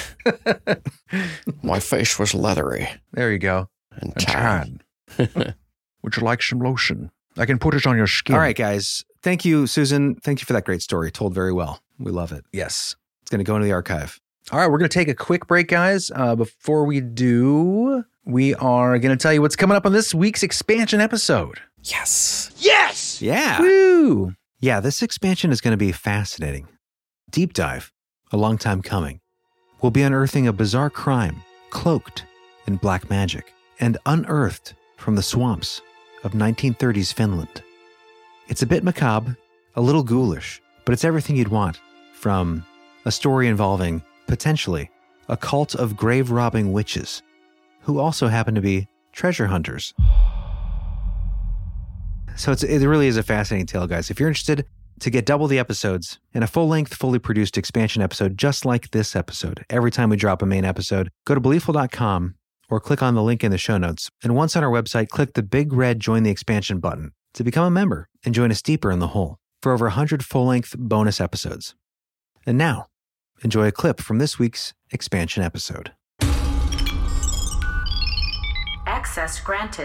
My face was leathery There you go. and And tan. tan. Would you like some lotion? I can put it on your skin. All right, guys. Thank you, Susan. Thank you for that great story. Told very well. We love it. Yes. It's going to go into the archive. All right, we're going to take a quick break, guys. Uh, before we do, we are going to tell you what's coming up on this week's expansion episode. Yes. Yeah. Woo! Yeah, this expansion is going to be fascinating. Deep dive, a long time coming. We'll be unearthing a bizarre crime cloaked in black magic and unearthed from the swamps of nineteen thirties Finland. It's a bit macabre, a little ghoulish, but it's everything you'd want from a story involving, potentially, a cult of grave-robbing witches who also happen to be treasure hunters. So it's, it really is a fascinating tale, guys. If you're interested to get double the episodes and a full-length, fully produced expansion episode just like this episode, every time we drop a main episode, go to believeful dot com or click on the link in the show notes. And once on our website, click the big red Join the Expansion button to become a member and join us deeper in the hole for over one hundred full-length bonus episodes. And now, enjoy a clip from this week's expansion episode. Access granted.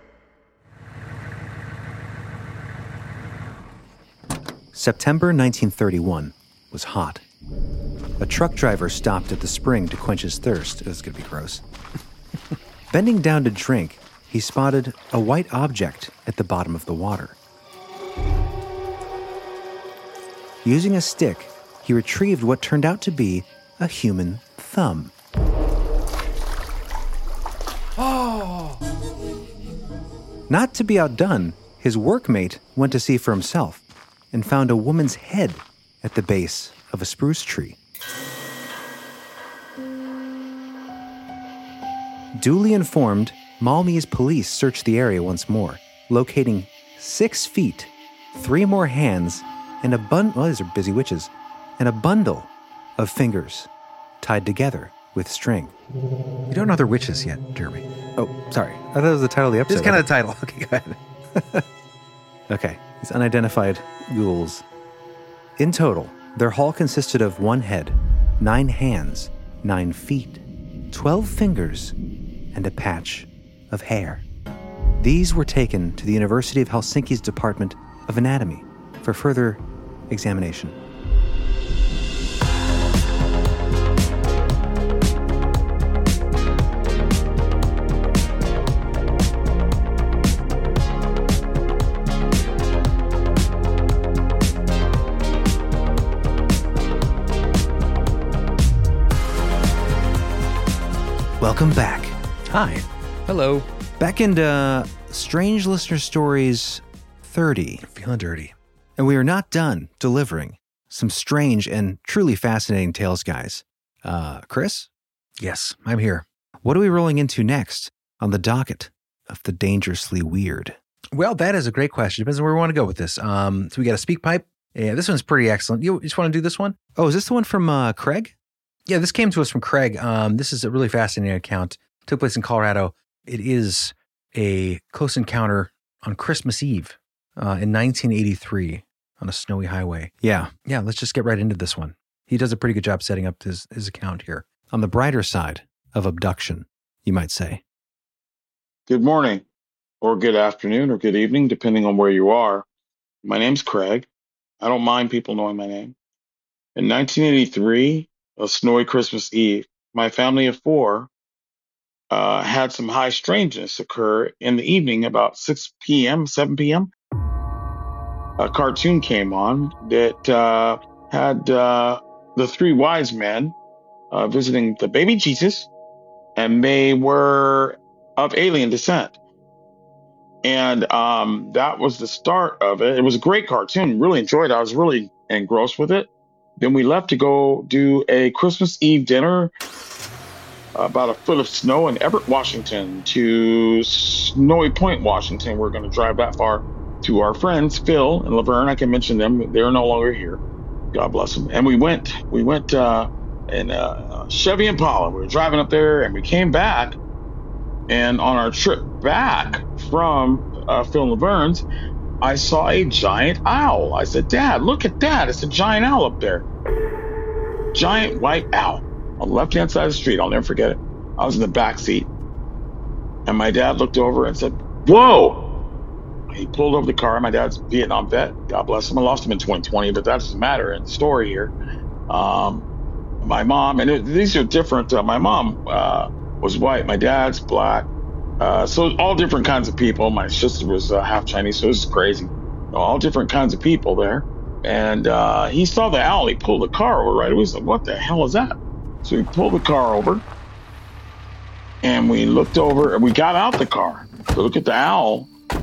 September nineteen thirty-one was hot. A truck driver stopped at the spring to quench his thirst. This is going to be gross. Bending down to drink, he spotted a white object at the bottom of the water. Using a stick, he retrieved what turned out to be a human thumb. Oh. Not to be outdone, his workmate went to see for himself and found a woman's head at the base of a spruce tree. Duly informed, Malmy's police searched the area once more, locating six feet, three more hands, and a bun- well, these are busy witches, and a bundle of fingers tied together with string. You don't know they're witches yet, Jeremy. Oh, sorry. I thought it was the title of the episode. It's kind of the title. Okay, go ahead. Okay, these unidentified ghouls. In total, their haul consisted of one head, nine hands, nine feet, twelve fingers, and a patch of hair. These were taken to the University of Helsinki's Department of Anatomy for further examination. Welcome back. Hi. Hello. Back into Strange Listener Stories thirty. Feeling dirty. And we are not done delivering some strange and truly fascinating tales, guys. Uh, Chris? Yes, I'm here. What are we rolling into next on the docket of the dangerously weird? Well, that is a great question. Depends on where we want to go with this. Um, so we got a speak pipe. Yeah, this one's pretty excellent. You just want to do this one? Oh, is this the one from uh, Craig? Yeah, this came to us from Craig. Um, this is a really fascinating account. Took place in Colorado. It is a close encounter on Christmas Eve uh, in nineteen eighty-three on a snowy highway. Yeah. Yeah, let's just get right into this one. He does a pretty good job setting up his, his account here. On the brighter side of abduction, you might say. Good morning, or good afternoon, or good evening, depending on where you are. My name's Craig. I don't mind people knowing my name. In nineteen eighty-three, a snowy Christmas Eve, my family of four uh, had some high strangeness occur in the evening about six p.m., seven p.m. A cartoon came on that uh, had uh, the three wise men uh, visiting the baby Jesus, and they were of alien descent. And um, that was the start of it. It was a great cartoon, really enjoyed it. I was really engrossed with it. Then we left to go do a Christmas Eve dinner, about a foot of snow in Everett, Washington, to Snowy Point, Washington. We're going to drive that far to our friends, Phil and Laverne. I can mention them. They're no longer here. God bless them. And we went, we went uh, in a Chevy Impala. We were driving up there and we came back. And on our trip back from uh, Phil and Laverne's, I saw a giant owl. I said, Dad, look at that. It's a giant owl up there. Giant white owl on the left-hand side of the street. I'll never forget it. I was in the back seat. And my dad looked over and said, whoa. He pulled over the car. My dad's a Vietnam vet. God bless him. I lost him in twenty twenty, but that doesn't matter in the story here. Um, my mom, and it, these are different. Uh, my mom uh, was white. My dad's black. Uh, so all different kinds of people. My sister was uh, half Chinese, so this is crazy. All different kinds of people there. And uh, he saw the owl. He pulled the car over right away. He said, what the hell is that? So he pulled the car over. And we looked over, and we got out the car to look at the owl.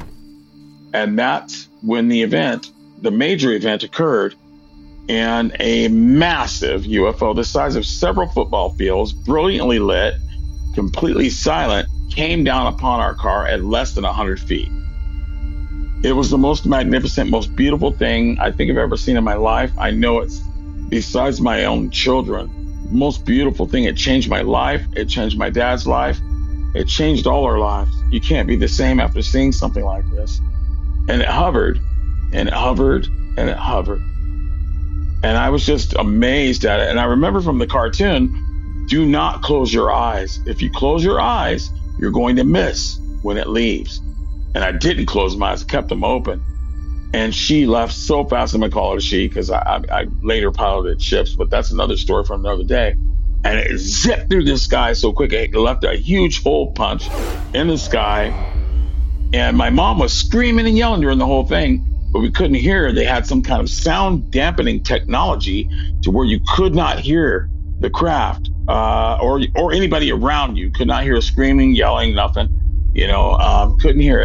And that's when the event, the major event occurred. And a massive U F O, the size of several football fields, brilliantly lit, completely silent, came down upon our car at less than one hundred feet. It was the most magnificent, most beautiful thing I think I've ever seen in my life. I know it's, besides my own children, the most beautiful thing. It changed my life. It changed my dad's life. It changed all our lives. You can't be the same after seeing something like this. And it hovered, and it hovered, and it hovered. And I was just amazed at it. And I remember from the cartoon, do not close your eyes. If you close your eyes, you're going to miss when it leaves. And I didn't close my eyes, kept them open. And she left so fast. I'm going to call her she because I, I, I later piloted ships, but that's another story for another day. And it zipped through the sky so quick, it left a huge hole punch in the sky. And my mom was screaming and yelling during the whole thing, but we couldn't hear her. They had some kind of sound dampening technology to where you could not hear the craft uh, or or anybody around you. Could not hear screaming, yelling, nothing. You know, um, couldn't hear it.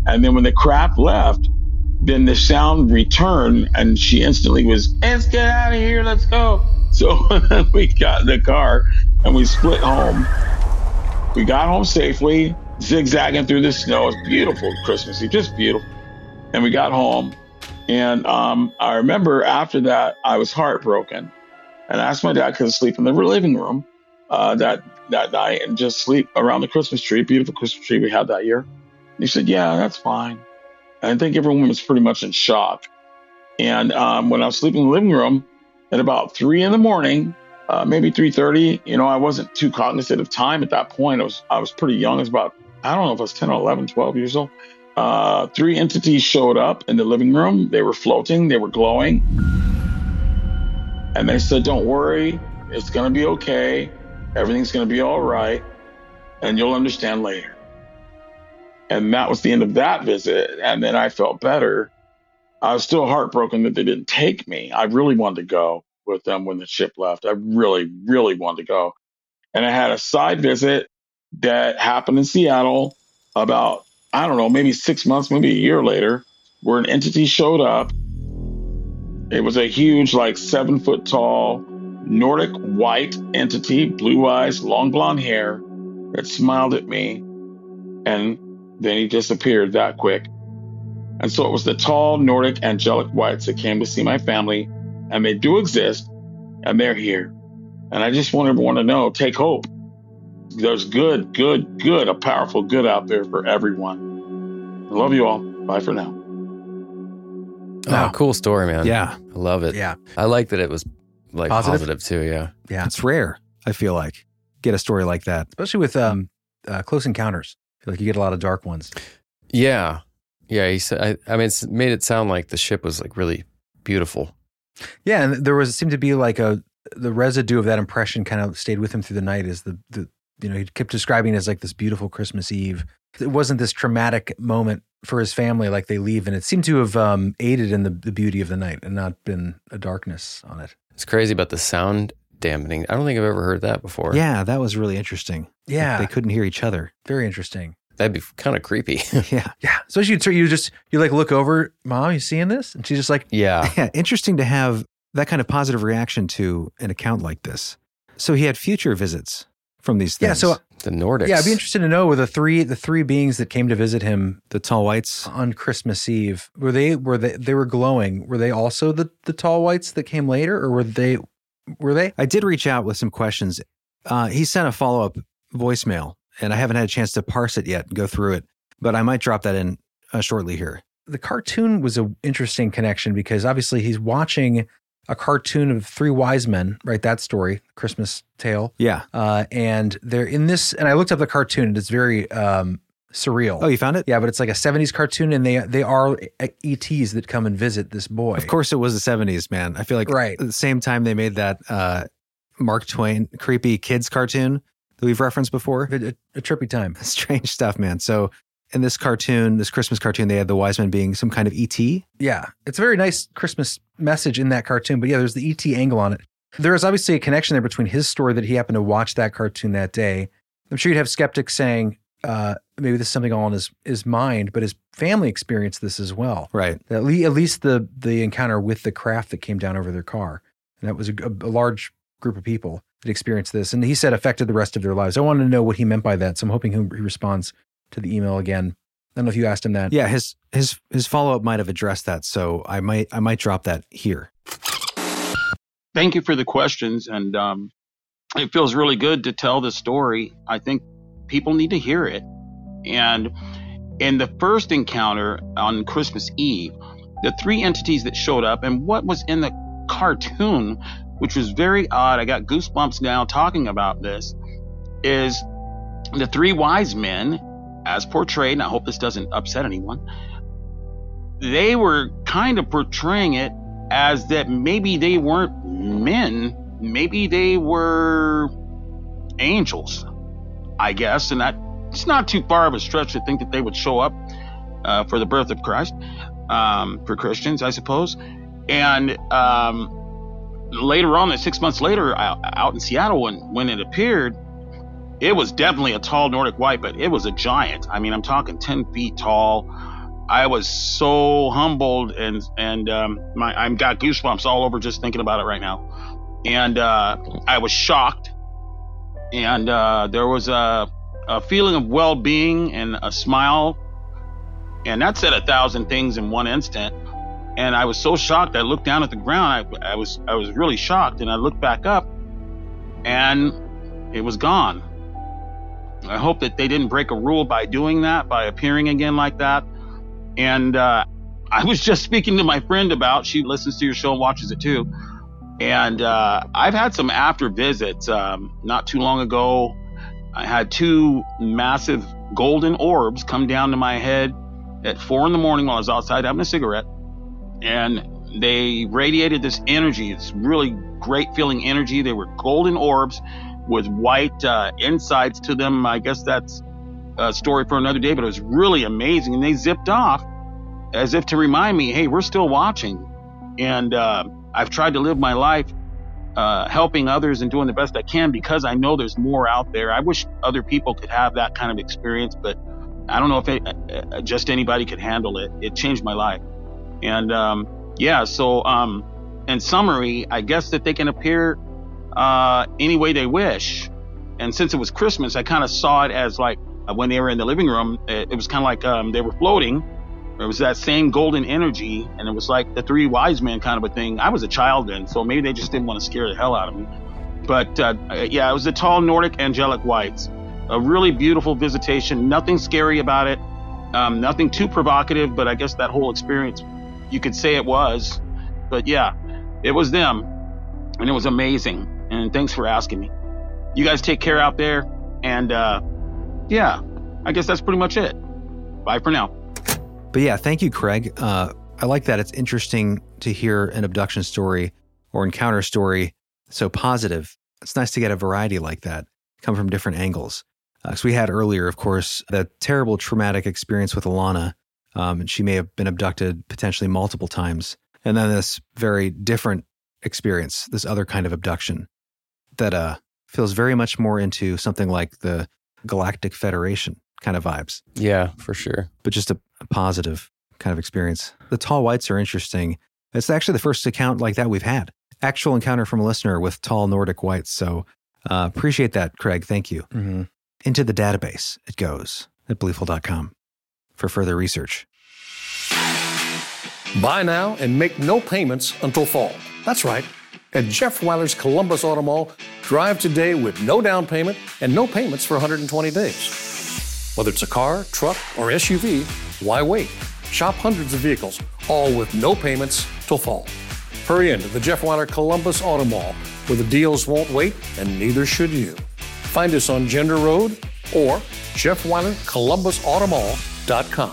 And then when the craft left, then the sound returned, and she instantly was, let's get out of here, let's go. So we got in the car and we split home. We got home safely, zigzagging through the snow. It was beautiful Christmas Eve, just beautiful. And we got home. And um, I remember after that, I was heartbroken. And I asked my dad, could I sleep in the living room uh, that, that night and just sleep around the Christmas tree, beautiful Christmas tree we had that year. And he said, yeah, that's fine. And I think everyone was pretty much in shock. And um, when I was sleeping in the living room at about three in the morning, uh, maybe three thirty, you know, I wasn't too cognizant of time at that point. I was, I was pretty young. I was about, I don't know if I was ten or eleven, twelve years old. Uh, three entities showed up in the living room. They were floating. They were glowing. And they said, don't worry. It's going to be okay. Everything's going to be all right. And you'll understand later. And that was the end of that visit. And then I felt better. I was still heartbroken that they didn't take me. I really wanted to go with them when the ship left. I really, really wanted to go. And I had a side visit that happened in Seattle about, I don't know, maybe six months, maybe a year later, where an entity showed up. It was a huge, like seven foot tall, Nordic white entity, blue eyes, long blonde hair, that smiled at me. And then he disappeared that quick. And so it was the tall Nordic angelic whites that came to see my family, and they do exist, and they're here. And I just want everyone to know, take hope. There's good, good, good, a powerful good out there for everyone. I love you all. Bye for now. Oh, cool story, man. Yeah. I love it. Yeah. I like that it was like Positive? positive, too, yeah. Yeah. It's rare, I feel like, get a story like that. Especially with um, uh, Close Encounters. I feel like you get a lot of dark ones. Yeah. Yeah, he said, I, I mean, it's made it sound like the ship was like really beautiful. Yeah, and there was seemed to be like a, the residue of that impression kind of stayed with him through the night as the, the you know, he kept describing it as like this beautiful Christmas Eve. It wasn't this traumatic moment for his family like they leave, and it seemed to have um, aided in the, the beauty of the night and not been a darkness on it. It's crazy about the sound dampening. I don't think I've ever heard that before. Yeah, that was really interesting. Yeah. They couldn't hear each other. Very interesting. That'd be kind of creepy. Yeah. Yeah. So you you just, you like look over, Mom, you seeing this? And she's just like, yeah. Yeah. Interesting to have that kind of positive reaction to an account like this. So he had future visits from these things. Yeah. So the Nordics. Yeah. I'd be interested to know were the three, the three beings that came to visit him, the tall whites on Christmas Eve, were they, were they, they were glowing. Were they also the, the tall whites that came later, or were they, were they? I did reach out with some questions. Uh, he sent a follow-up voicemail, and I haven't had a chance to parse it yet and go through it, but I might drop that in uh, shortly here. The cartoon was an interesting connection because obviously he's watching a cartoon of three wise men, right? That story, Christmas Tale. Yeah. Uh, and they're in this, and I looked up the cartoon, and it's very um, surreal. Oh, you found it? Yeah, but it's like a seventies cartoon, and they they are E Ts that come and visit this boy. Of course it was the seventies, man. I feel like right. at the same time they made that uh, Mark Twain creepy kids cartoon that we've referenced before. A, a, a trippy time. Strange stuff, man. So in this cartoon, this Christmas cartoon, they had the wise men being some kind of E T. Yeah. It's a very nice Christmas message in that cartoon. But yeah, there's the E T angle on it. There is obviously a connection there between his story that he happened to watch that cartoon that day. I'm sure you'd have skeptics saying, uh, maybe this is something all in his, his mind, but his family experienced this as well. Right. At, le- at least the the encounter with the craft that came down over their car. And that was a, a large group of people that experienced this. And he said affected the rest of their lives. I wanted to know what he meant by that. So I'm hoping he responds to the email again. I don't know if you asked him that. Yeah, his his his follow-up might have addressed that. So I might I might drop that here. Thank you for the questions. And um, it feels really good to tell the story. I think people need to hear it. And in the first encounter on Christmas Eve, the three entities that showed up and what was in the cartoon, which was very odd, I got goosebumps now talking about this, is the three wise men, as portrayed, and I hope this doesn't upset anyone, they were kind of portraying it as that maybe they weren't men, maybe they were angels, I guess, and that it's not too far of a stretch to think that they would show up uh, for the birth of Christ, um, for Christians, I suppose. And um, later on, six months later, out in Seattle, when, when it appeared, it was definitely a tall Nordic white, but it was a giant. I mean, I'm talking ten feet tall, I was so humbled, and and um, my I've got goosebumps all over just thinking about it right now. And uh, I was shocked, and uh, there was a, a feeling of well-being and a smile, and that said a thousand things in one instant. And I was so shocked. I looked down at the ground. I, I was I was really shocked, and I looked back up, and it was gone. I hope that they didn't break a rule by doing that, by appearing again like that. And uh, I was just speaking to my friend about, she listens to your show and watches it too. And uh, I've had some after visits. Um, not too long ago, I had two massive golden orbs come down to my head at four in the morning while I was outside having a cigarette. And they radiated this energy, this really great feeling energy. They were golden orbs with white uh, insides to them. I guess that's a story for another day, but it was really amazing. And they zipped off as if to remind me, hey, we're still watching. And uh, I've tried to live my life uh, helping others and doing the best I can because I know there's more out there. I wish other people could have that kind of experience, but I don't know if it, uh, just anybody could handle it. It changed my life. And um, yeah, so um, in summary, I guess that they can appear uh, any way they wish. And since it was Christmas, I kind of saw it as like uh, when they were in the living room, it, it was kind of like um, they were floating. It was that same golden energy, and it was like the three wise men kind of a thing. I was a child then, so maybe they just didn't want to scare the hell out of me. But uh, yeah, it was the tall Nordic angelic whites. A really beautiful visitation, nothing scary about it, um, nothing too provocative, but I guess that whole experience, you could say it was. But yeah, it was them, and it was amazing. And thanks for asking me. You guys take care out there, and uh, yeah, I guess that's pretty much it. Bye for now. But yeah, thank you, Craig. Uh, I like that. It's interesting to hear an abduction story or encounter story so positive. It's nice to get a variety like that, come from different angles. Because uh, we had earlier, of course, that terrible traumatic experience with Alana. Um, and she may have been abducted potentially multiple times. And then this very different experience, this other kind of abduction that uh, feels very much more into something like the Galactic Federation kind of vibes. Yeah, for sure. But just a, a positive kind of experience. The tall whites are interesting. It's actually the first account like that we've had. Actual encounter from a listener with tall Nordic whites. So uh, appreciate that, Craig. Thank you. Mm-hmm. Into the database it goes at believeful dot com for further research. Buy now and make no payments until fall. That's right. At Jeff Weiler's Columbus Auto Mall, drive today with no down payment and no payments for one hundred twenty days. Whether it's a car, truck, or S U V, why wait? Shop hundreds of vehicles, all with no payments till fall. Hurry into the Jeff Weiler Columbus Auto Mall, where the deals won't wait, and neither should you. Find us on Gender Road or Jeff Weiler Columbus Auto Mall dot com.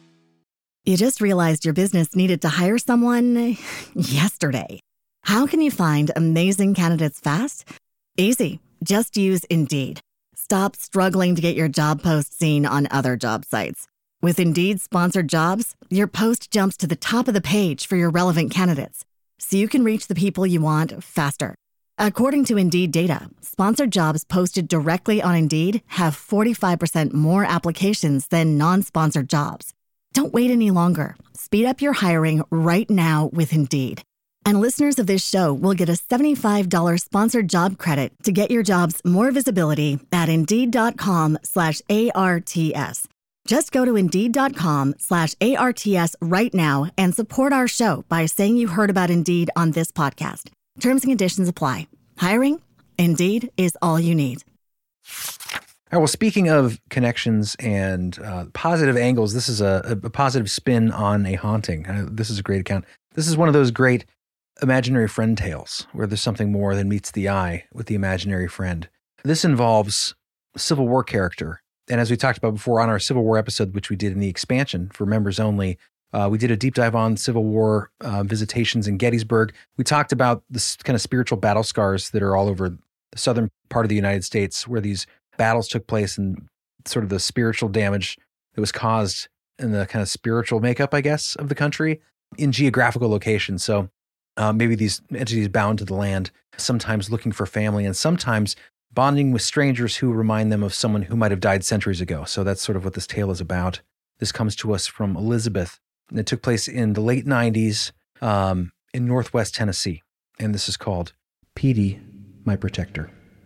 You just realized your business needed to hire someone yesterday. How can you find amazing candidates fast? Easy. Just use Indeed. Stop struggling to get your job post seen on other job sites. With Indeed sponsored jobs, your post jumps to the top of the page for your relevant candidates, so you can reach the people you want faster. According to Indeed data, sponsored jobs posted directly on Indeed have forty-five percent more applications than non-sponsored jobs. Don't wait any longer. Speed up your hiring right now with Indeed. And listeners of this show will get a seventy-five dollars sponsored job credit to get your jobs more visibility at Indeed.com slash ARTS. Just go to Indeed.com slash ARTS right now and support our show by saying you heard about Indeed on this podcast. Terms and conditions apply. Hiring? Indeed is all you need. All right, well, speaking of connections and uh, positive angles, this is a, a positive spin on a haunting. Uh, this is a great account. This is one of those great imaginary friend tales where there's something more than meets the eye with the imaginary friend. This involves a Civil War character. And as we talked about before on our Civil War episode, which we did in the expansion for members only, uh, we did a deep dive on Civil War uh, visitations in Gettysburg. We talked about this kind of spiritual battle scars that are all over the southern part of the United States where these battles took place and sort of the spiritual damage that was caused in the kind of spiritual makeup, I guess, of the country in geographical locations. So uh, maybe these entities bound to the land, sometimes looking for family and sometimes bonding with strangers who remind them of someone who might have died centuries ago. So that's sort of what this tale is about. This comes to us from Elizabeth, and it took place in the late nineties um, in Northwest Tennessee. And this is called Petey, My Protector.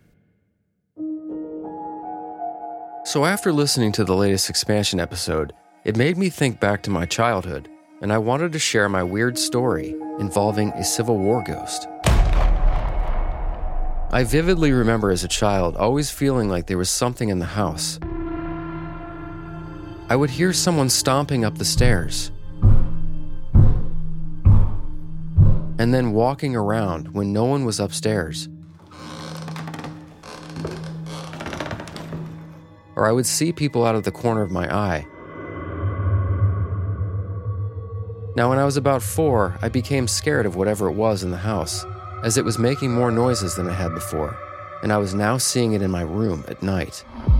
So after listening to the latest expansion episode, it made me think back to my childhood, and I wanted to share my weird story involving a Civil War ghost. I vividly remember as a child always feeling like there was something in the house. I would hear someone stomping up the stairs, and then walking around when no one was upstairs. Or I would see people out of the corner of my eye. Now, when I was about four, I became scared of whatever it was in the house, as it was making more noises than it had before, and I was now seeing it in my room at night.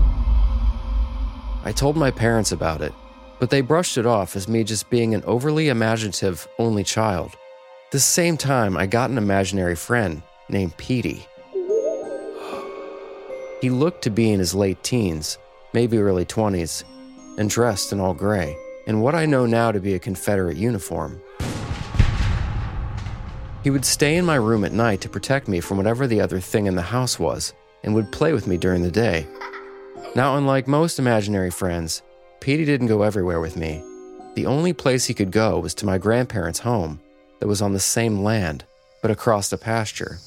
I told my parents about it, but they brushed it off as me just being an overly imaginative only child. This same time, I got an imaginary friend named Petey. He looked to be in his late teens, maybe early twenties, and dressed in all gray, in what I know now to be a Confederate uniform. He would stay in my room at night to protect me from whatever the other thing in the house was, and would play with me during the day. Now, unlike most imaginary friends, Petey didn't go everywhere with me. The only place he could go was to my grandparents' home that was on the same land, but across the pasture.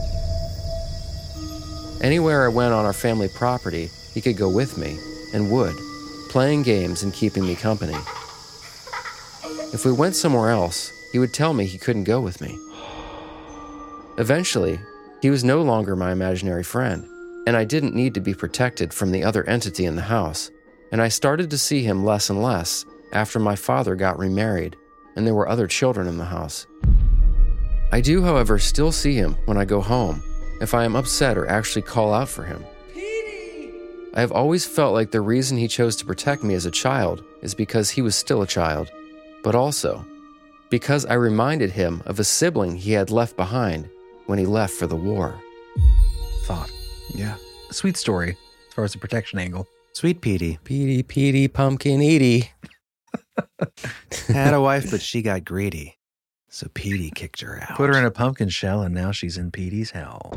Anywhere I went on our family property, he could go with me, and would, playing games and keeping me company. If we went somewhere else, he would tell me he couldn't go with me. Eventually, he was no longer my imaginary friend, and I didn't need to be protected from the other entity in the house, and I started to see him less and less after my father got remarried and there were other children in the house. I do, however, still see him when I go home, if I am upset or actually call out for him. Petey! I have always felt like the reason he chose to protect me as a child is because he was still a child, but also because I reminded him of a sibling he had left behind when he left for the war. Thought. Yeah. A sweet story as far as the protection angle. Sweet Petey. Petey, Petey, pumpkin eaty. Had a wife, but she got greedy. So Petey kicked her out. Put her in a pumpkin shell, and now she's in Petey's hell.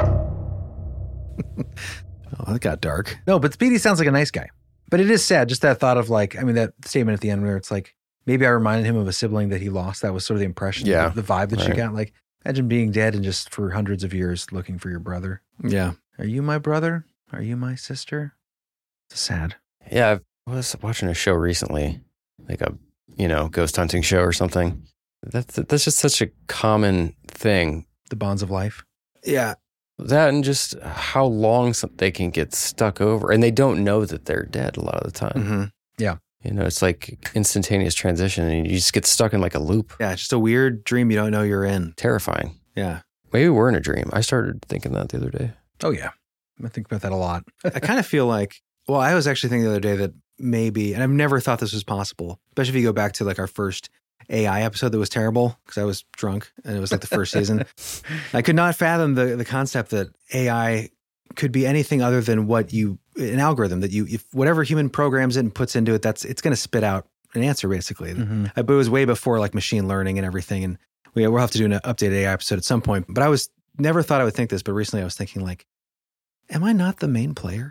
Oh, that got dark. No, but Petey sounds like a nice guy. But it is sad, just that thought of like, I mean, that statement at the end where it's like, maybe I reminded him of a sibling that he lost. That was sort of the impression, yeah, the, the vibe that right. you got. Like, imagine being dead and just for hundreds of years looking for your brother. Yeah. Are you my brother? Are you my sister? It's sad. Yeah, I was watching a show recently, like a, you know, ghost hunting show or something. That's that's just such a common thing. The bonds of life. Yeah. That and just how long some, they can get stuck over. And they don't know that they're dead a lot of the time. Mm-hmm. Yeah. You know, it's like instantaneous transition and you just get stuck in like a loop. Yeah, just a weird dream you don't know you're in. Terrifying. Yeah. Maybe we're in a dream. I started thinking that the other day. Oh, yeah. I think about that a lot. I kind of feel like, well, I was actually thinking the other day that maybe, and I've never thought this was possible, especially if you go back to like our first A I episode that was terrible because I was drunk and it was like the first season. I could not fathom the the concept that A I could be anything other than what you, an algorithm that you, if whatever human programs it and puts into it, that's, it's going to spit out an answer basically. Mm-hmm. But it was way before like machine learning and everything. And we, we'll have to do an updated A I episode at some point. But I was never thought I would think this, but recently I was thinking like, am I not the main player?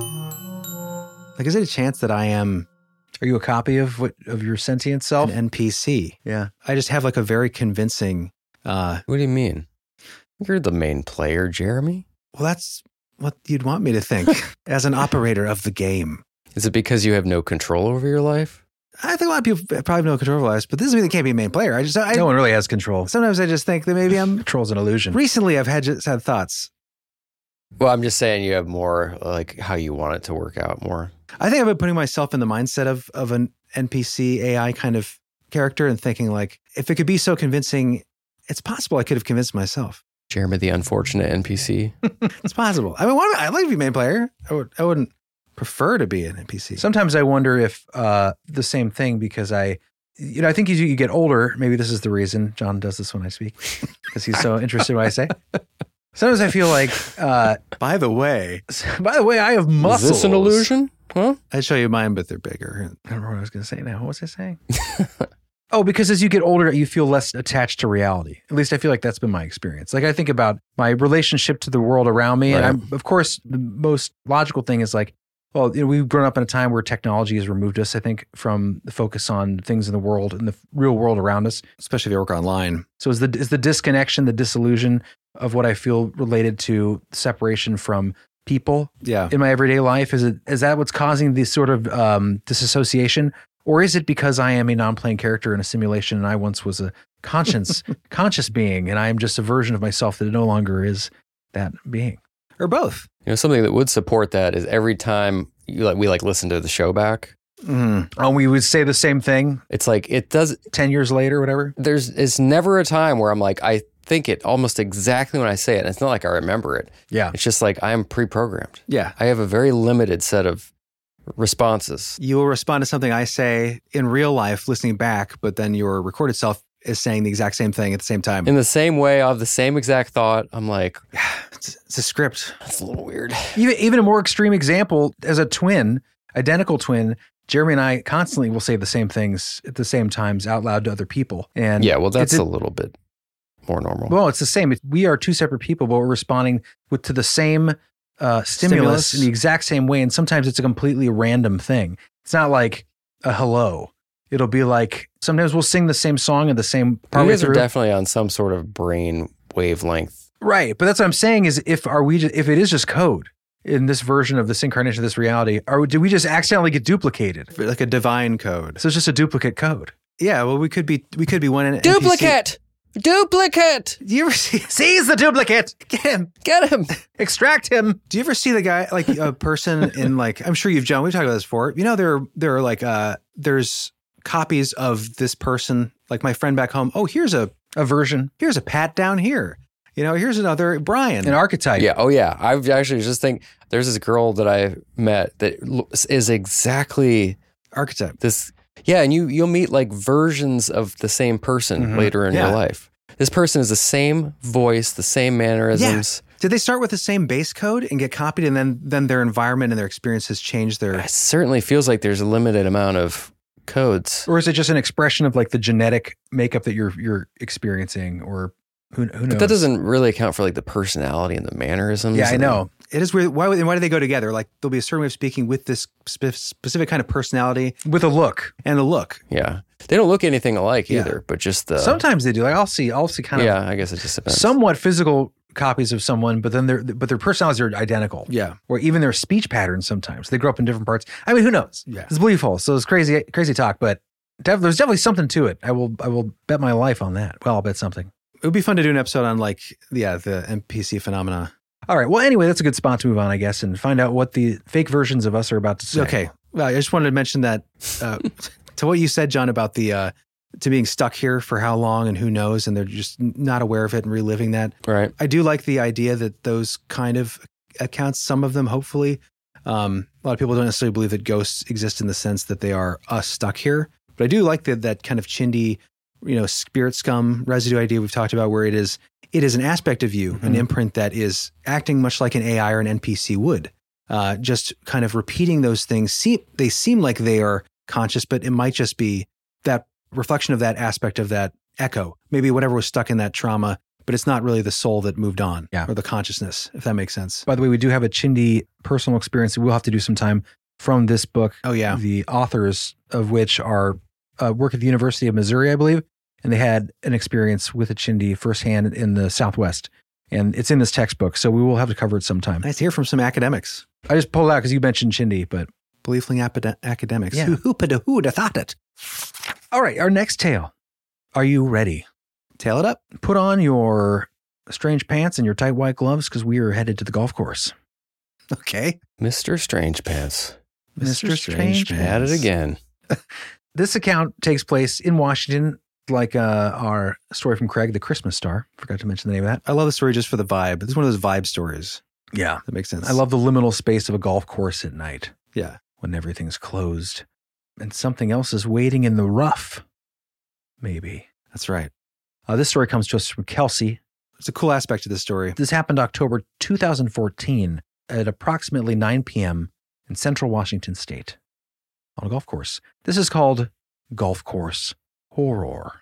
Like, is it a chance that I am... Are you a copy of what of your sentient self? An N P C. Yeah. I just have like a very convincing... Uh, what do you mean? You're the main player, Jeremy. Well, that's what you'd want me to think as an operator of the game. Is it because you have no control over your life? I think a lot of people probably have no control over lives, but this doesn't mean they can't be a main player. I just... I, no one really has control. Sometimes I just think that maybe I'm... Control's an illusion. Recently, I've had just had thoughts. Well, I'm just saying you have more like how you want it to work out more. I think I've been putting myself in the mindset of of an N P C A I kind of character and thinking like, if it could be so convincing, it's possible I could have convinced myself. Jeremy, the unfortunate N P C. It's possible. I mean, why, I'd like to be main player. I, would, I wouldn't prefer to be an N P C. Sometimes I wonder if uh, the same thing because I, you know, I think as you get older, maybe this is the reason John does this when I speak because he's so interested in what I say. Sometimes I feel like, uh, by the way, by the way, I have muscles. Is this an illusion? Huh? I'd show you mine, but they're bigger. I don't remember what I was going to say now. What was I saying? Oh, because as you get older, you feel less attached to reality. At least I feel like that's been my experience. Like I think about my relationship to the world around me. Right. And I'm, of course, the most logical thing is like, well, you know, we've grown up in a time where technology has removed us, I think, from the focus on things in the world and the real world around us. Especially if you work online. So is the is the disconnection, the disillusion of what I feel related to separation from people Yeah. in my everyday life? Is it is that what's causing this sort of um, disassociation? Or is it because I am a non-playing character in a simulation and I once was a conscious conscious being and I am just a version of myself that no longer is that being? Or both. You know, something that would support that is every time you like we like listen to the show back. Mm. Oh, we would say the same thing. It's like it does ten years later, or whatever. There's it's never a time where I'm like I think it almost exactly when I say it. And it's not like I remember it. Yeah. It's just like I am pre-programmed. Yeah. I have a very limited set of responses. You will respond to something I say in real life, listening back, but then your recorded self is saying the exact same thing at the same time. In the same way, I have the same exact thought. I'm like, it's, it's a script. That's a little weird. Even, even a more extreme example, as a twin, identical twin, Jeremy and I constantly will say the same things at the same times out loud to other people. And yeah, well, that's a, a little bit more normal. Well, it's the same. We are two separate people, but we're responding with to the same uh, stimulus, stimulus in the exact same way. And sometimes it's a completely random thing. It's not like a hello. It'll be like sometimes we'll sing the same song and the same part. You guys are definitely on some sort of brain wavelength. Right. But that's what I'm saying is if are we just, if it is just code in this version of this incarnation of this reality, or did we just accidentally get duplicated? Like a divine code. So it's just a duplicate code. Yeah, well we could be we could be one N P C. Duplicate! Duplicate! Do you ever see seize the duplicate? Get him. Get him. Extract him. Do you ever see the guy like a person in like I'm sure you've John, we've talked about this before. You know, there there are like uh there's copies of this person, like my friend back home. Oh, here's a, a version. Here's a Pat down here. You know, here's another Brian. An archetype. Yeah. Oh, yeah. I actually just think there's this girl that I met that is exactly archetype. This. Yeah. And you, you'll meet like versions of the same person mm-hmm. later in yeah. your life. This person is the same voice, the same mannerisms. Yeah. Did they start with the same base code and get copied and then, then their environment and their experience has changed their... It certainly feels like there's a limited amount of codes. Or is it just an expression of like the genetic makeup that you're you're experiencing, or who, who knows? But that doesn't really account for like the personality and the mannerisms. Yeah, I know. It is weird. Why, why do they go together? Like there'll be a certain way of speaking with this spe- specific kind of personality. With a look. And a look. Yeah. They don't look anything alike yeah. either, but just the... Sometimes they do. Like I'll see, I'll see kind yeah, of... Yeah, I guess it just depends. Somewhat physical copies of someone, but then their but their personalities are identical. Yeah. Or even their speech patterns sometimes. They grow up in different parts. I mean, who knows? Yeah. It's believable. So it's crazy, crazy talk, but def- there's definitely something to it. I will I will bet my life on that. Well, I'll bet something. It would be fun to do an episode on like, yeah, the N P C phenomena. All right. Well, anyway, that's a good spot to move on, I guess, and find out what the fake versions of us are about to say. Okay. Well, I just wanted to mention that uh, to what you said, John, about the uh, to being stuck here for how long and who knows, and they're just not aware of it and reliving that. Right. I do like the idea that those kind of accounts, some of them, hopefully, um, a lot of people don't necessarily believe that ghosts exist in the sense that they are us stuck here. But I do like the, that kind of chindi, you know, spirit scum residue idea we've talked about, where it is it is an aspect of you, mm-hmm. an imprint that is acting much like an A I or an N P C would. Uh, just kind of repeating those things. See, they seem like they are conscious, but it might just be that reflection of that aspect of that echo. Maybe whatever was stuck in that trauma, but it's not really the soul that moved on, yeah. or the consciousness, if that makes sense. By the way, we do have a chindi personal experience that we'll have to do some time from this book. Oh, yeah. The authors of which are uh, work at the University of Missouri, I believe, and they had an experience with a chindi firsthand in the Southwest. And it's in this textbook, so we will have to cover it sometime. Nice to hear from some academics. I just pulled it out because you mentioned chindi, but... Beliefling apid- academics. Yeah. Who who'd have thought it? All right, our next tale. Are you ready? Tail it up. Put on your strange pants and your tight white gloves because we are headed to the golf course. Okay. Mister Strange Pants. Mister Strange Pants. At it again. This account takes place in Washington, like uh, our story from Craig, The Christmas Star. Forgot to mention the name of that. I love the story just for the vibe. This is one of those vibe stories. Yeah. That makes sense. I love the liminal space of a golf course at night. Yeah. When everything's closed and something else is waiting in the rough. Maybe. That's right. Uh, this story comes to us from Kelsey. It's a cool aspect of this story. This happened October two thousand fourteen at approximately nine p.m. in central Washington state on a golf course. This is called Golf Course Horror.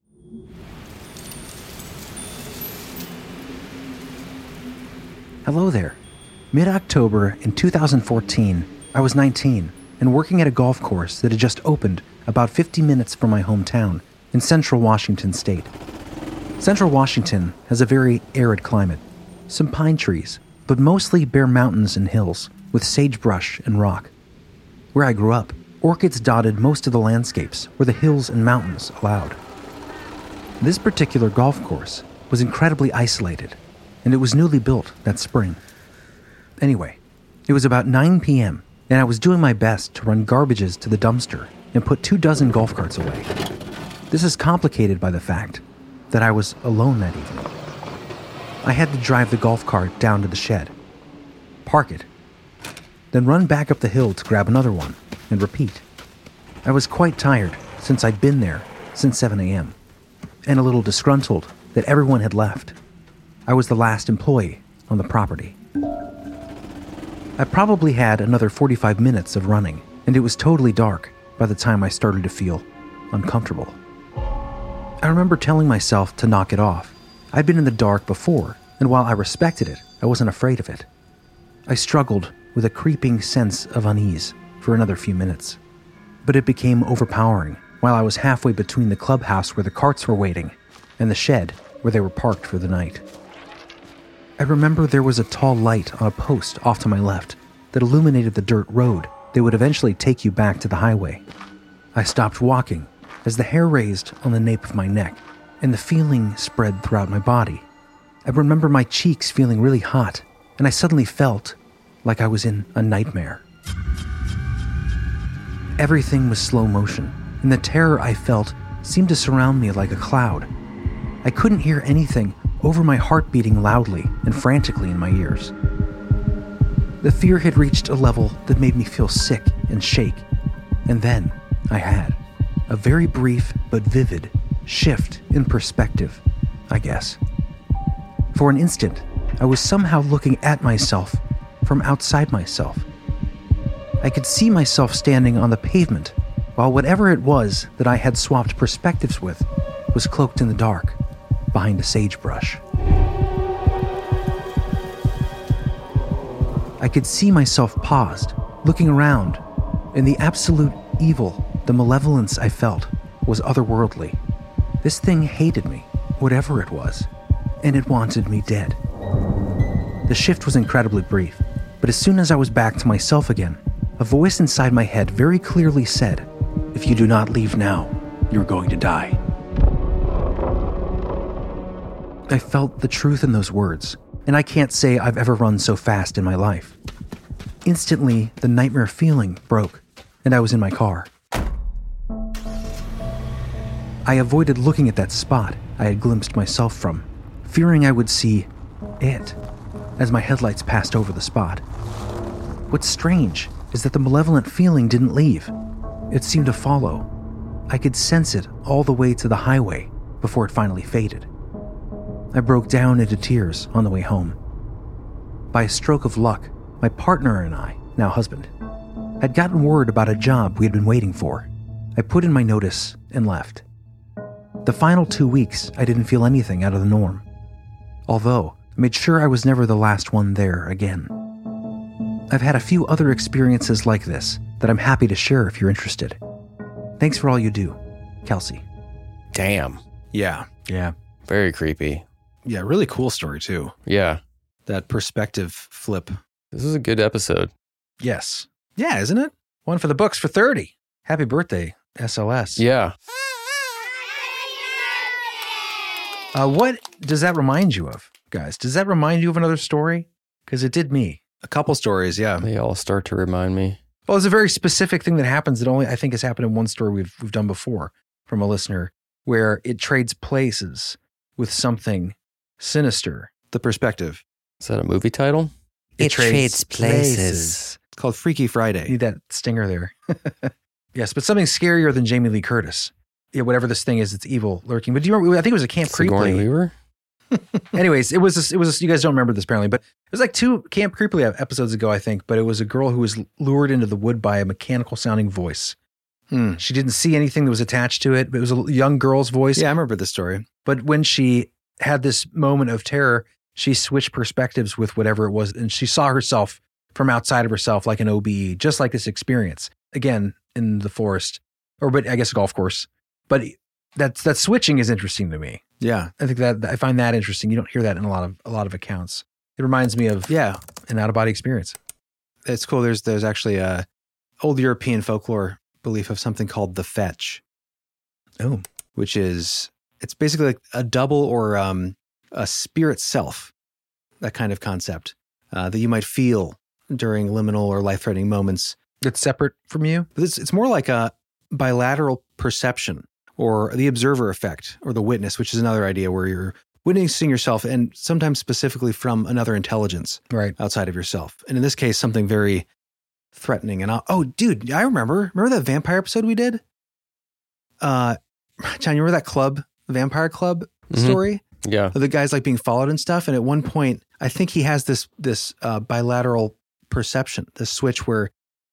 Hello there. Mid-October in two thousand fourteen, I was nineteen and working at a golf course that had just opened about fifty minutes from my hometown in central Washington state. Central Washington has a very arid climate, some pine trees, but mostly bare mountains and hills with sagebrush and rock. Where I grew up, orchids dotted most of the landscapes where the hills and mountains allowed. This particular golf course was incredibly isolated, and it was newly built that spring. Anyway, it was about nine p.m., and I was doing my best to run garbages to the dumpster and put two dozen golf carts away. This is complicated by the fact that I was alone that evening. I had to drive the golf cart down to the shed, park it, then run back up the hill to grab another one, and repeat. I was quite tired since I'd been there since seven a.m., and a little disgruntled that everyone had left. I was the last employee on the property. I probably had another forty-five minutes of running, and it was totally dark by the time I started to feel uncomfortable. I remember telling myself to knock it off. I'd been in the dark before, and while I respected it, I wasn't afraid of it. I struggled with a creeping sense of unease for another few minutes, but it became overpowering while I was halfway between the clubhouse where the carts were waiting and the shed where they were parked for the night. I remember there was a tall light on a post off to my left that illuminated the dirt road that would eventually take you back to the highway. I stopped walking as the hair raised on the nape of my neck and the feeling spread throughout my body. I remember my cheeks feeling really hot, and I suddenly felt like I was in a nightmare. Everything was slow motion, and the terror I felt seemed to surround me like a cloud. I couldn't hear anything over my heart beating loudly and frantically in my ears. The fear had reached a level that made me feel sick and shake, and then I had a very brief but vivid shift in perspective, I guess. For an instant, I was somehow looking at myself from outside myself. I could see myself standing on the pavement, while whatever it was that I had swapped perspectives with was cloaked in the dark behind a sagebrush. I could see myself paused, looking around, and the absolute evil, the malevolence I felt, was otherworldly. This thing hated me, whatever it was, and it wanted me dead. The shift was incredibly brief, but as soon as I was back to myself again, a voice inside my head very clearly said, "If you do not leave now, you're going to die." I felt the truth in those words, and I can't say I've ever run so fast in my life. Instantly, the nightmare feeling broke, and I was in my car. I avoided looking at that spot I had glimpsed myself from, fearing I would see it as my headlights passed over the spot. What's strange is that the malevolent feeling didn't leave. It seemed to follow. I could sense it all the way to the highway before it finally faded. I broke down into tears on the way home. By a stroke of luck, my partner and I, now husband, had gotten word about a job we had been waiting for. I put in my notice and left. The final two weeks, I didn't feel anything out of the norm, although I made sure I was never the last one there again. I've had a few other experiences like this that I'm happy to share if you're interested. Thanks for all you do, Kelsey. Damn. Yeah. Yeah. Very creepy. Yeah, really cool story, too. Yeah. That perspective flip. This is a good episode. Yes. Yeah, isn't it? One for the books for thirty. Happy birthday, S L S. Yeah. Uh, what does that remind you of, guys? Does that remind you of another story? Because it did me. A couple stories, yeah. They all start to remind me. Well, it's a very specific thing that happens that only I think has happened in one story we've we've done before from a listener, where it trades places with something sinister. The perspective. Is that a movie title? It, it trades, trades places. places. It's called Freaky Friday. Need that stinger there. Yes, but something scarier than Jamie Lee Curtis. Yeah, whatever this thing is, it's evil lurking. But do you remember? I think it was a Camp Creep Sigourney lady. Weaver? Anyways, it was, a, it was, a, you guys don't remember this apparently, but it was like two Camp Creepily episodes ago, I think, but it was a girl who was lured into the wood by a mechanical sounding voice. Hmm. She didn't see anything that was attached to it, but it was a young girl's voice. Yeah, I remember the story. But when she had this moment of terror, she switched perspectives with whatever it was, and she saw herself from outside of herself like an O B E, just like this experience. Again, in the forest, or but I guess a golf course. But that's that switching is interesting to me. Yeah, I think that I find that interesting. You don't hear that in a lot of a lot of accounts. It reminds me of yeah, an out of body experience. It's cool. There's there's actually a old European folklore belief of something called the fetch. Oh, which is it's basically like a double or um, a spirit self, that kind of concept uh, that you might feel during liminal or life-threatening moments. It's separate from you? It's, it's more like a bilateral perception or the observer effect or the witness, which is another idea where you're witnessing yourself and sometimes specifically from another intelligence right outside of yourself. And in this case, something very threatening. And I'll, oh, dude, I remember. Remember that vampire episode we did? Uh, John, you remember that club, vampire club mm-hmm. story? Yeah. The guy's like being followed and stuff. And at one point, I think he has this, this uh, bilateral perception, this switch where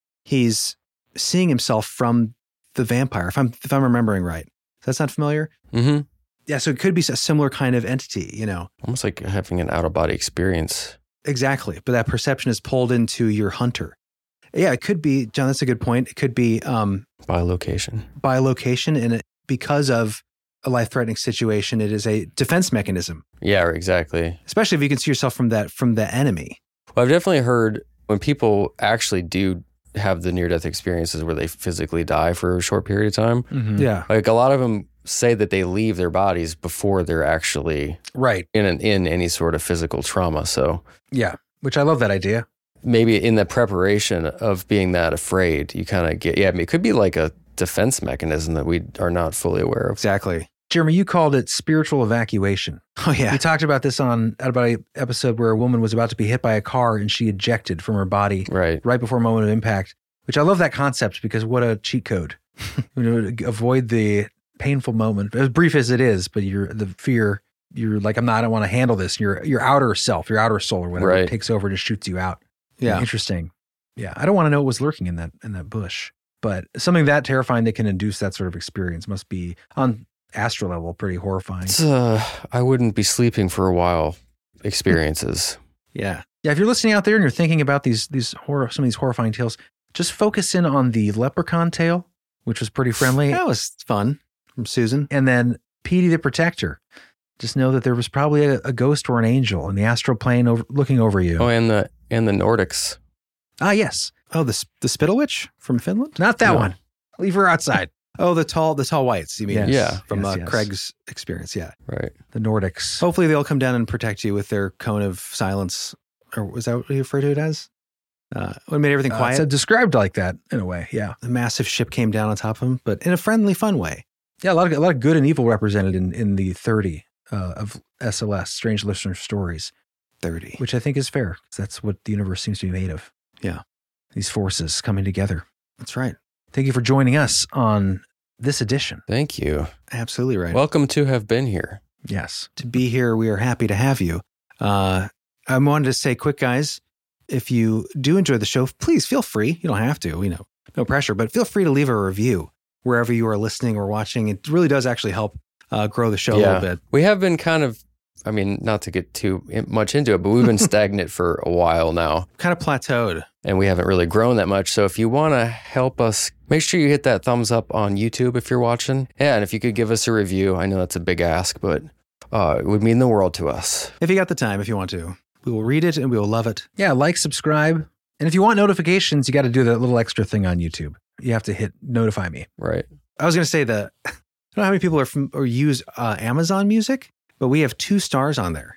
he's seeing himself from the vampire, if I'm if I'm remembering right. Does that sound familiar? Mm-hmm. Yeah, so it could be a similar kind of entity, you know. Almost like having an out-of-body experience. Exactly, but that perception is pulled into your hunter. Yeah, it could be, John, that's a good point. It could be... Um, by location. By location, and it, because of a life-threatening situation, it is a defense mechanism. Yeah, exactly. Especially if you can see yourself from that from the enemy. Well, I've definitely heard when people actually do have the near-death experiences where they physically die for a short period of time. Mm-hmm. Yeah. Like a lot of them say that they leave their bodies before they're actually right in an, in any sort of physical trauma. So yeah, which I love that idea. Maybe in the preparation of being that afraid, you kind of get, yeah, I mean, it could be like a defense mechanism that we are not fully aware of. Exactly. Jeremy, you called it spiritual evacuation. Oh, yeah. We talked about this on about an episode where a woman was about to be hit by a car and she ejected from her body right, right before a moment of impact, which I love that concept because what a cheat code. You know, avoid the painful moment, as brief as it is, but you're the fear, you're like, I'm not, I don't want to handle this. Your your outer self, your outer soul or whatever right. takes over and just shoots you out. Yeah. Interesting. Yeah. I don't want to know what was lurking in that in that bush. But something that terrifying that can induce that sort of experience must be on astral level pretty horrifying. It's, uh, I wouldn't be sleeping for a while experiences. Yeah. Yeah. If you're listening out there and you're thinking about these these horror some of these horrifying tales, just focus in on the leprechaun tale, which was pretty friendly. That was fun from Susan. And then Petey the Protector. Just know that there was probably a, a ghost or an angel in the astral plane over, looking over you. Oh, and the and the Nordics. Ah, yes. Oh, the the Spittle Witch from Finland? Not that No. one. Leave her outside. Oh, the tall the tall whites, you mean? Yes. Yeah. From Yes, uh, yes. Craig's experience, yeah. Right. The Nordics. Hopefully they'll come down and protect you with their cone of silence. Or was that what you referred to it as? Uh, it made everything Uh, quiet. it's described like that in a way. Yeah. A massive ship came down on top of him, but in a friendly, fun way. Yeah. A lot of, a lot of good and evil represented in, in the thirty uh, of S L S, Strange Listener Stories. thirty. Which I think is fair. 'Cause that's what the universe seems to be made of. Yeah. These forces coming together. That's right. Thank you for joining us on this edition. Thank you. Absolutely right. Welcome to have been here. Yes. To be here, we are happy to have you. Uh, I wanted to say, quick, guys, if you do enjoy the show, please feel free. You don't have to, you know, no pressure, but feel free to leave a review wherever you are listening or watching. It really does actually help uh, grow the show a Yeah. little bit. We have been kind of, I mean, not to get too in- much into it, but we've been stagnant for a while now. Kind of plateaued. And we haven't really grown that much. So if you want to help us, make sure you hit that thumbs up on YouTube if you're watching. Yeah, and if you could give us a review, I know that's a big ask, but uh, it would mean the world to us. If you got the time, if you want to, we will read it and we will love it. Yeah. Like, subscribe. And if you want notifications, you got to do that little extra thing on YouTube. You have to hit notify me. Right. I was going to say that I don't know how many people are from or use uh, Amazon Music, but we have two stars on there,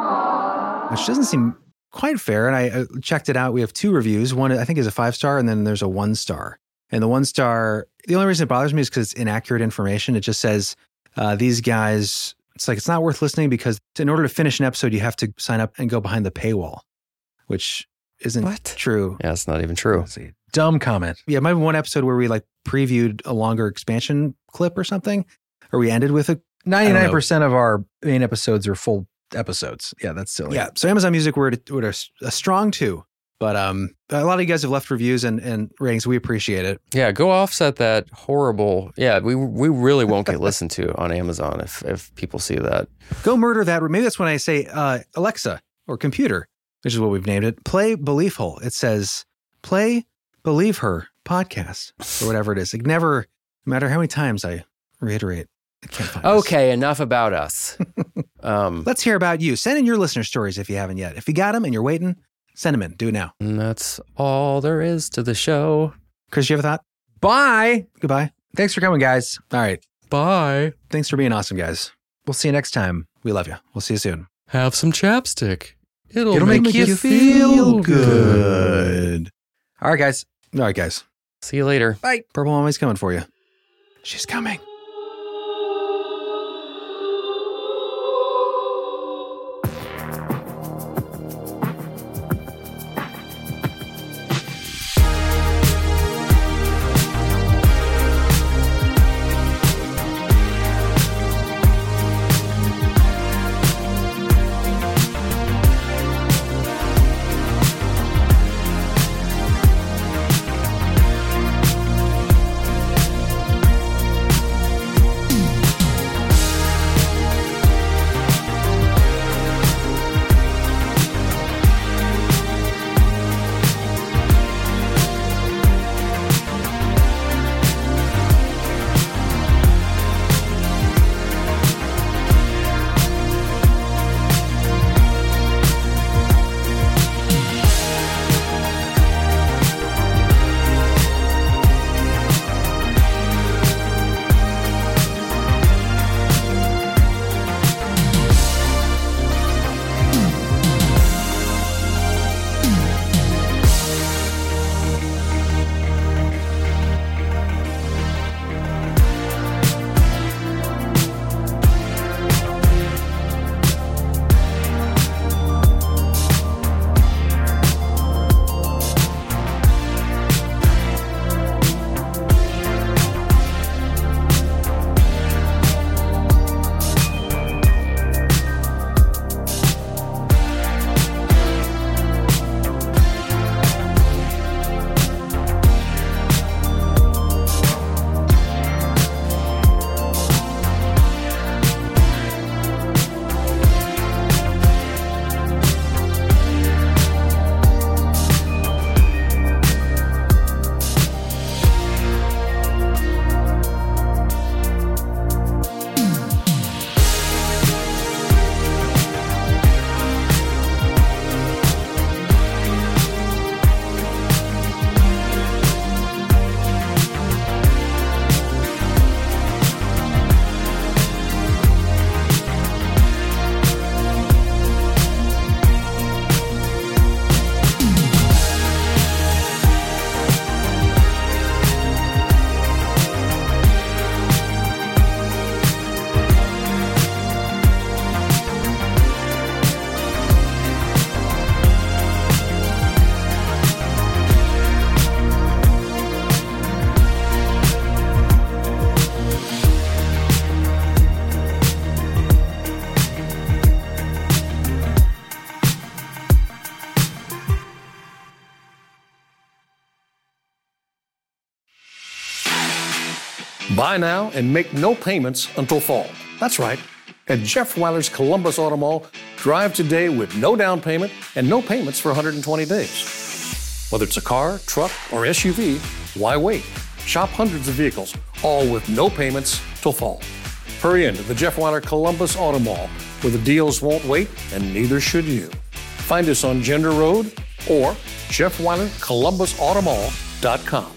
which doesn't seem quite fair. And I uh, checked it out. We have two reviews. One, I think, is a five star, and then there's a one star. And the one star, the only reason it bothers me is because it's inaccurate information. It just says uh, these guys, it's like, it's not worth listening because in order to finish an episode, you have to sign up and go behind the paywall, which isn't What? true. Yeah, it's not even true. Let's see. Dumb comment. Yeah, it might be one episode where we like previewed a longer expansion clip or something, or we ended with a ninety-nine percent of our main episodes are full episodes. Yeah, that's silly. Yeah. So Amazon Music, we're at, we're at a, a strong two. But um, a lot of you guys have left reviews and, and ratings. We appreciate it. Yeah, go offset that horrible. Yeah, we we really won't get listened to on Amazon if if people see that. Go murder that. Maybe that's when I say, uh, Alexa or computer, which is what we've named it. Play Belief Hole. It says, play Believe Her podcast or whatever it is. Like never, no matter how many times I reiterate, I can't find Okay, us. Enough about us. um, Let's hear about you. Send in your listener stories if you haven't yet. If you got them and you're waiting, send them in. Do it now. And that's all there is to the show. Chris, you have a thought? Bye. Goodbye. Thanks for coming, guys. All right. Bye. Thanks for being awesome, guys. We'll see you next time. We love you. We'll see you soon. Have some chapstick. It'll, It'll make, make you, you feel, feel good. good. All right, guys. All right, guys. See you later. Bye. Purple Mommy's coming for you. She's coming. Buy now and make no payments until fall. That's right. At Jeff Weiler's Columbus Auto Mall, drive today with no down payment and no payments for one hundred twenty days. Whether it's a car, truck, or S U V, why wait? Shop hundreds of vehicles, all with no payments till fall. Hurry into the Jeff Weiler Columbus Auto Mall, where the deals won't wait and neither should you. Find us on Gender Road or Jeff Weiler Columbus Auto Mall dot com.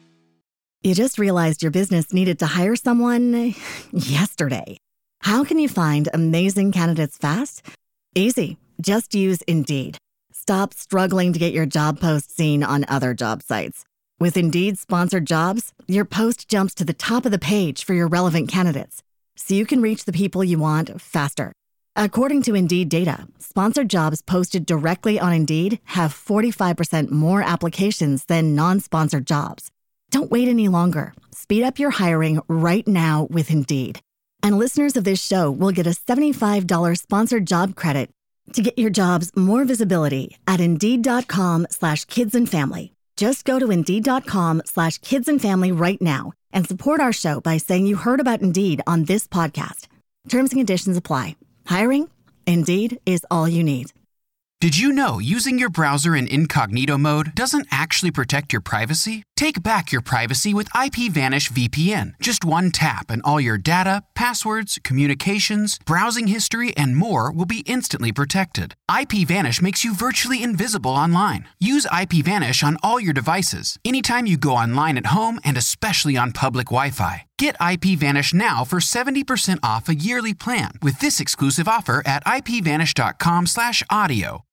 You just realized your business needed to hire someone yesterday. How can you find amazing candidates fast? Easy. Just use Indeed. Stop struggling to get your job post seen on other job sites. With Indeed sponsored jobs, your post jumps to the top of the page for your relevant candidates, so you can reach the people you want faster. According to Indeed data, sponsored jobs posted directly on Indeed have forty-five percent more applications than non-sponsored jobs. Don't wait any longer. Speed up your hiring right now with Indeed. And listeners of this show will get a seventy-five dollars sponsored job credit to get your jobs more visibility at Indeed.com slash kids and family. Just go to Indeed.com slash kids and family right now and support our show by saying you heard about Indeed on this podcast. Terms and conditions apply. Hiring? Indeed is all you need. Did you know using your browser in incognito mode doesn't actually protect your privacy? Take back your privacy with IPVanish V P N. Just one tap and all your data, passwords, communications, browsing history, and more will be instantly protected. IPVanish makes you virtually invisible online. Use IPVanish on all your devices, anytime you go online at home and especially on public Wi-Fi. Get IPVanish now for seventy percent off a yearly plan with this exclusive offer at IPVanish.com slash audio.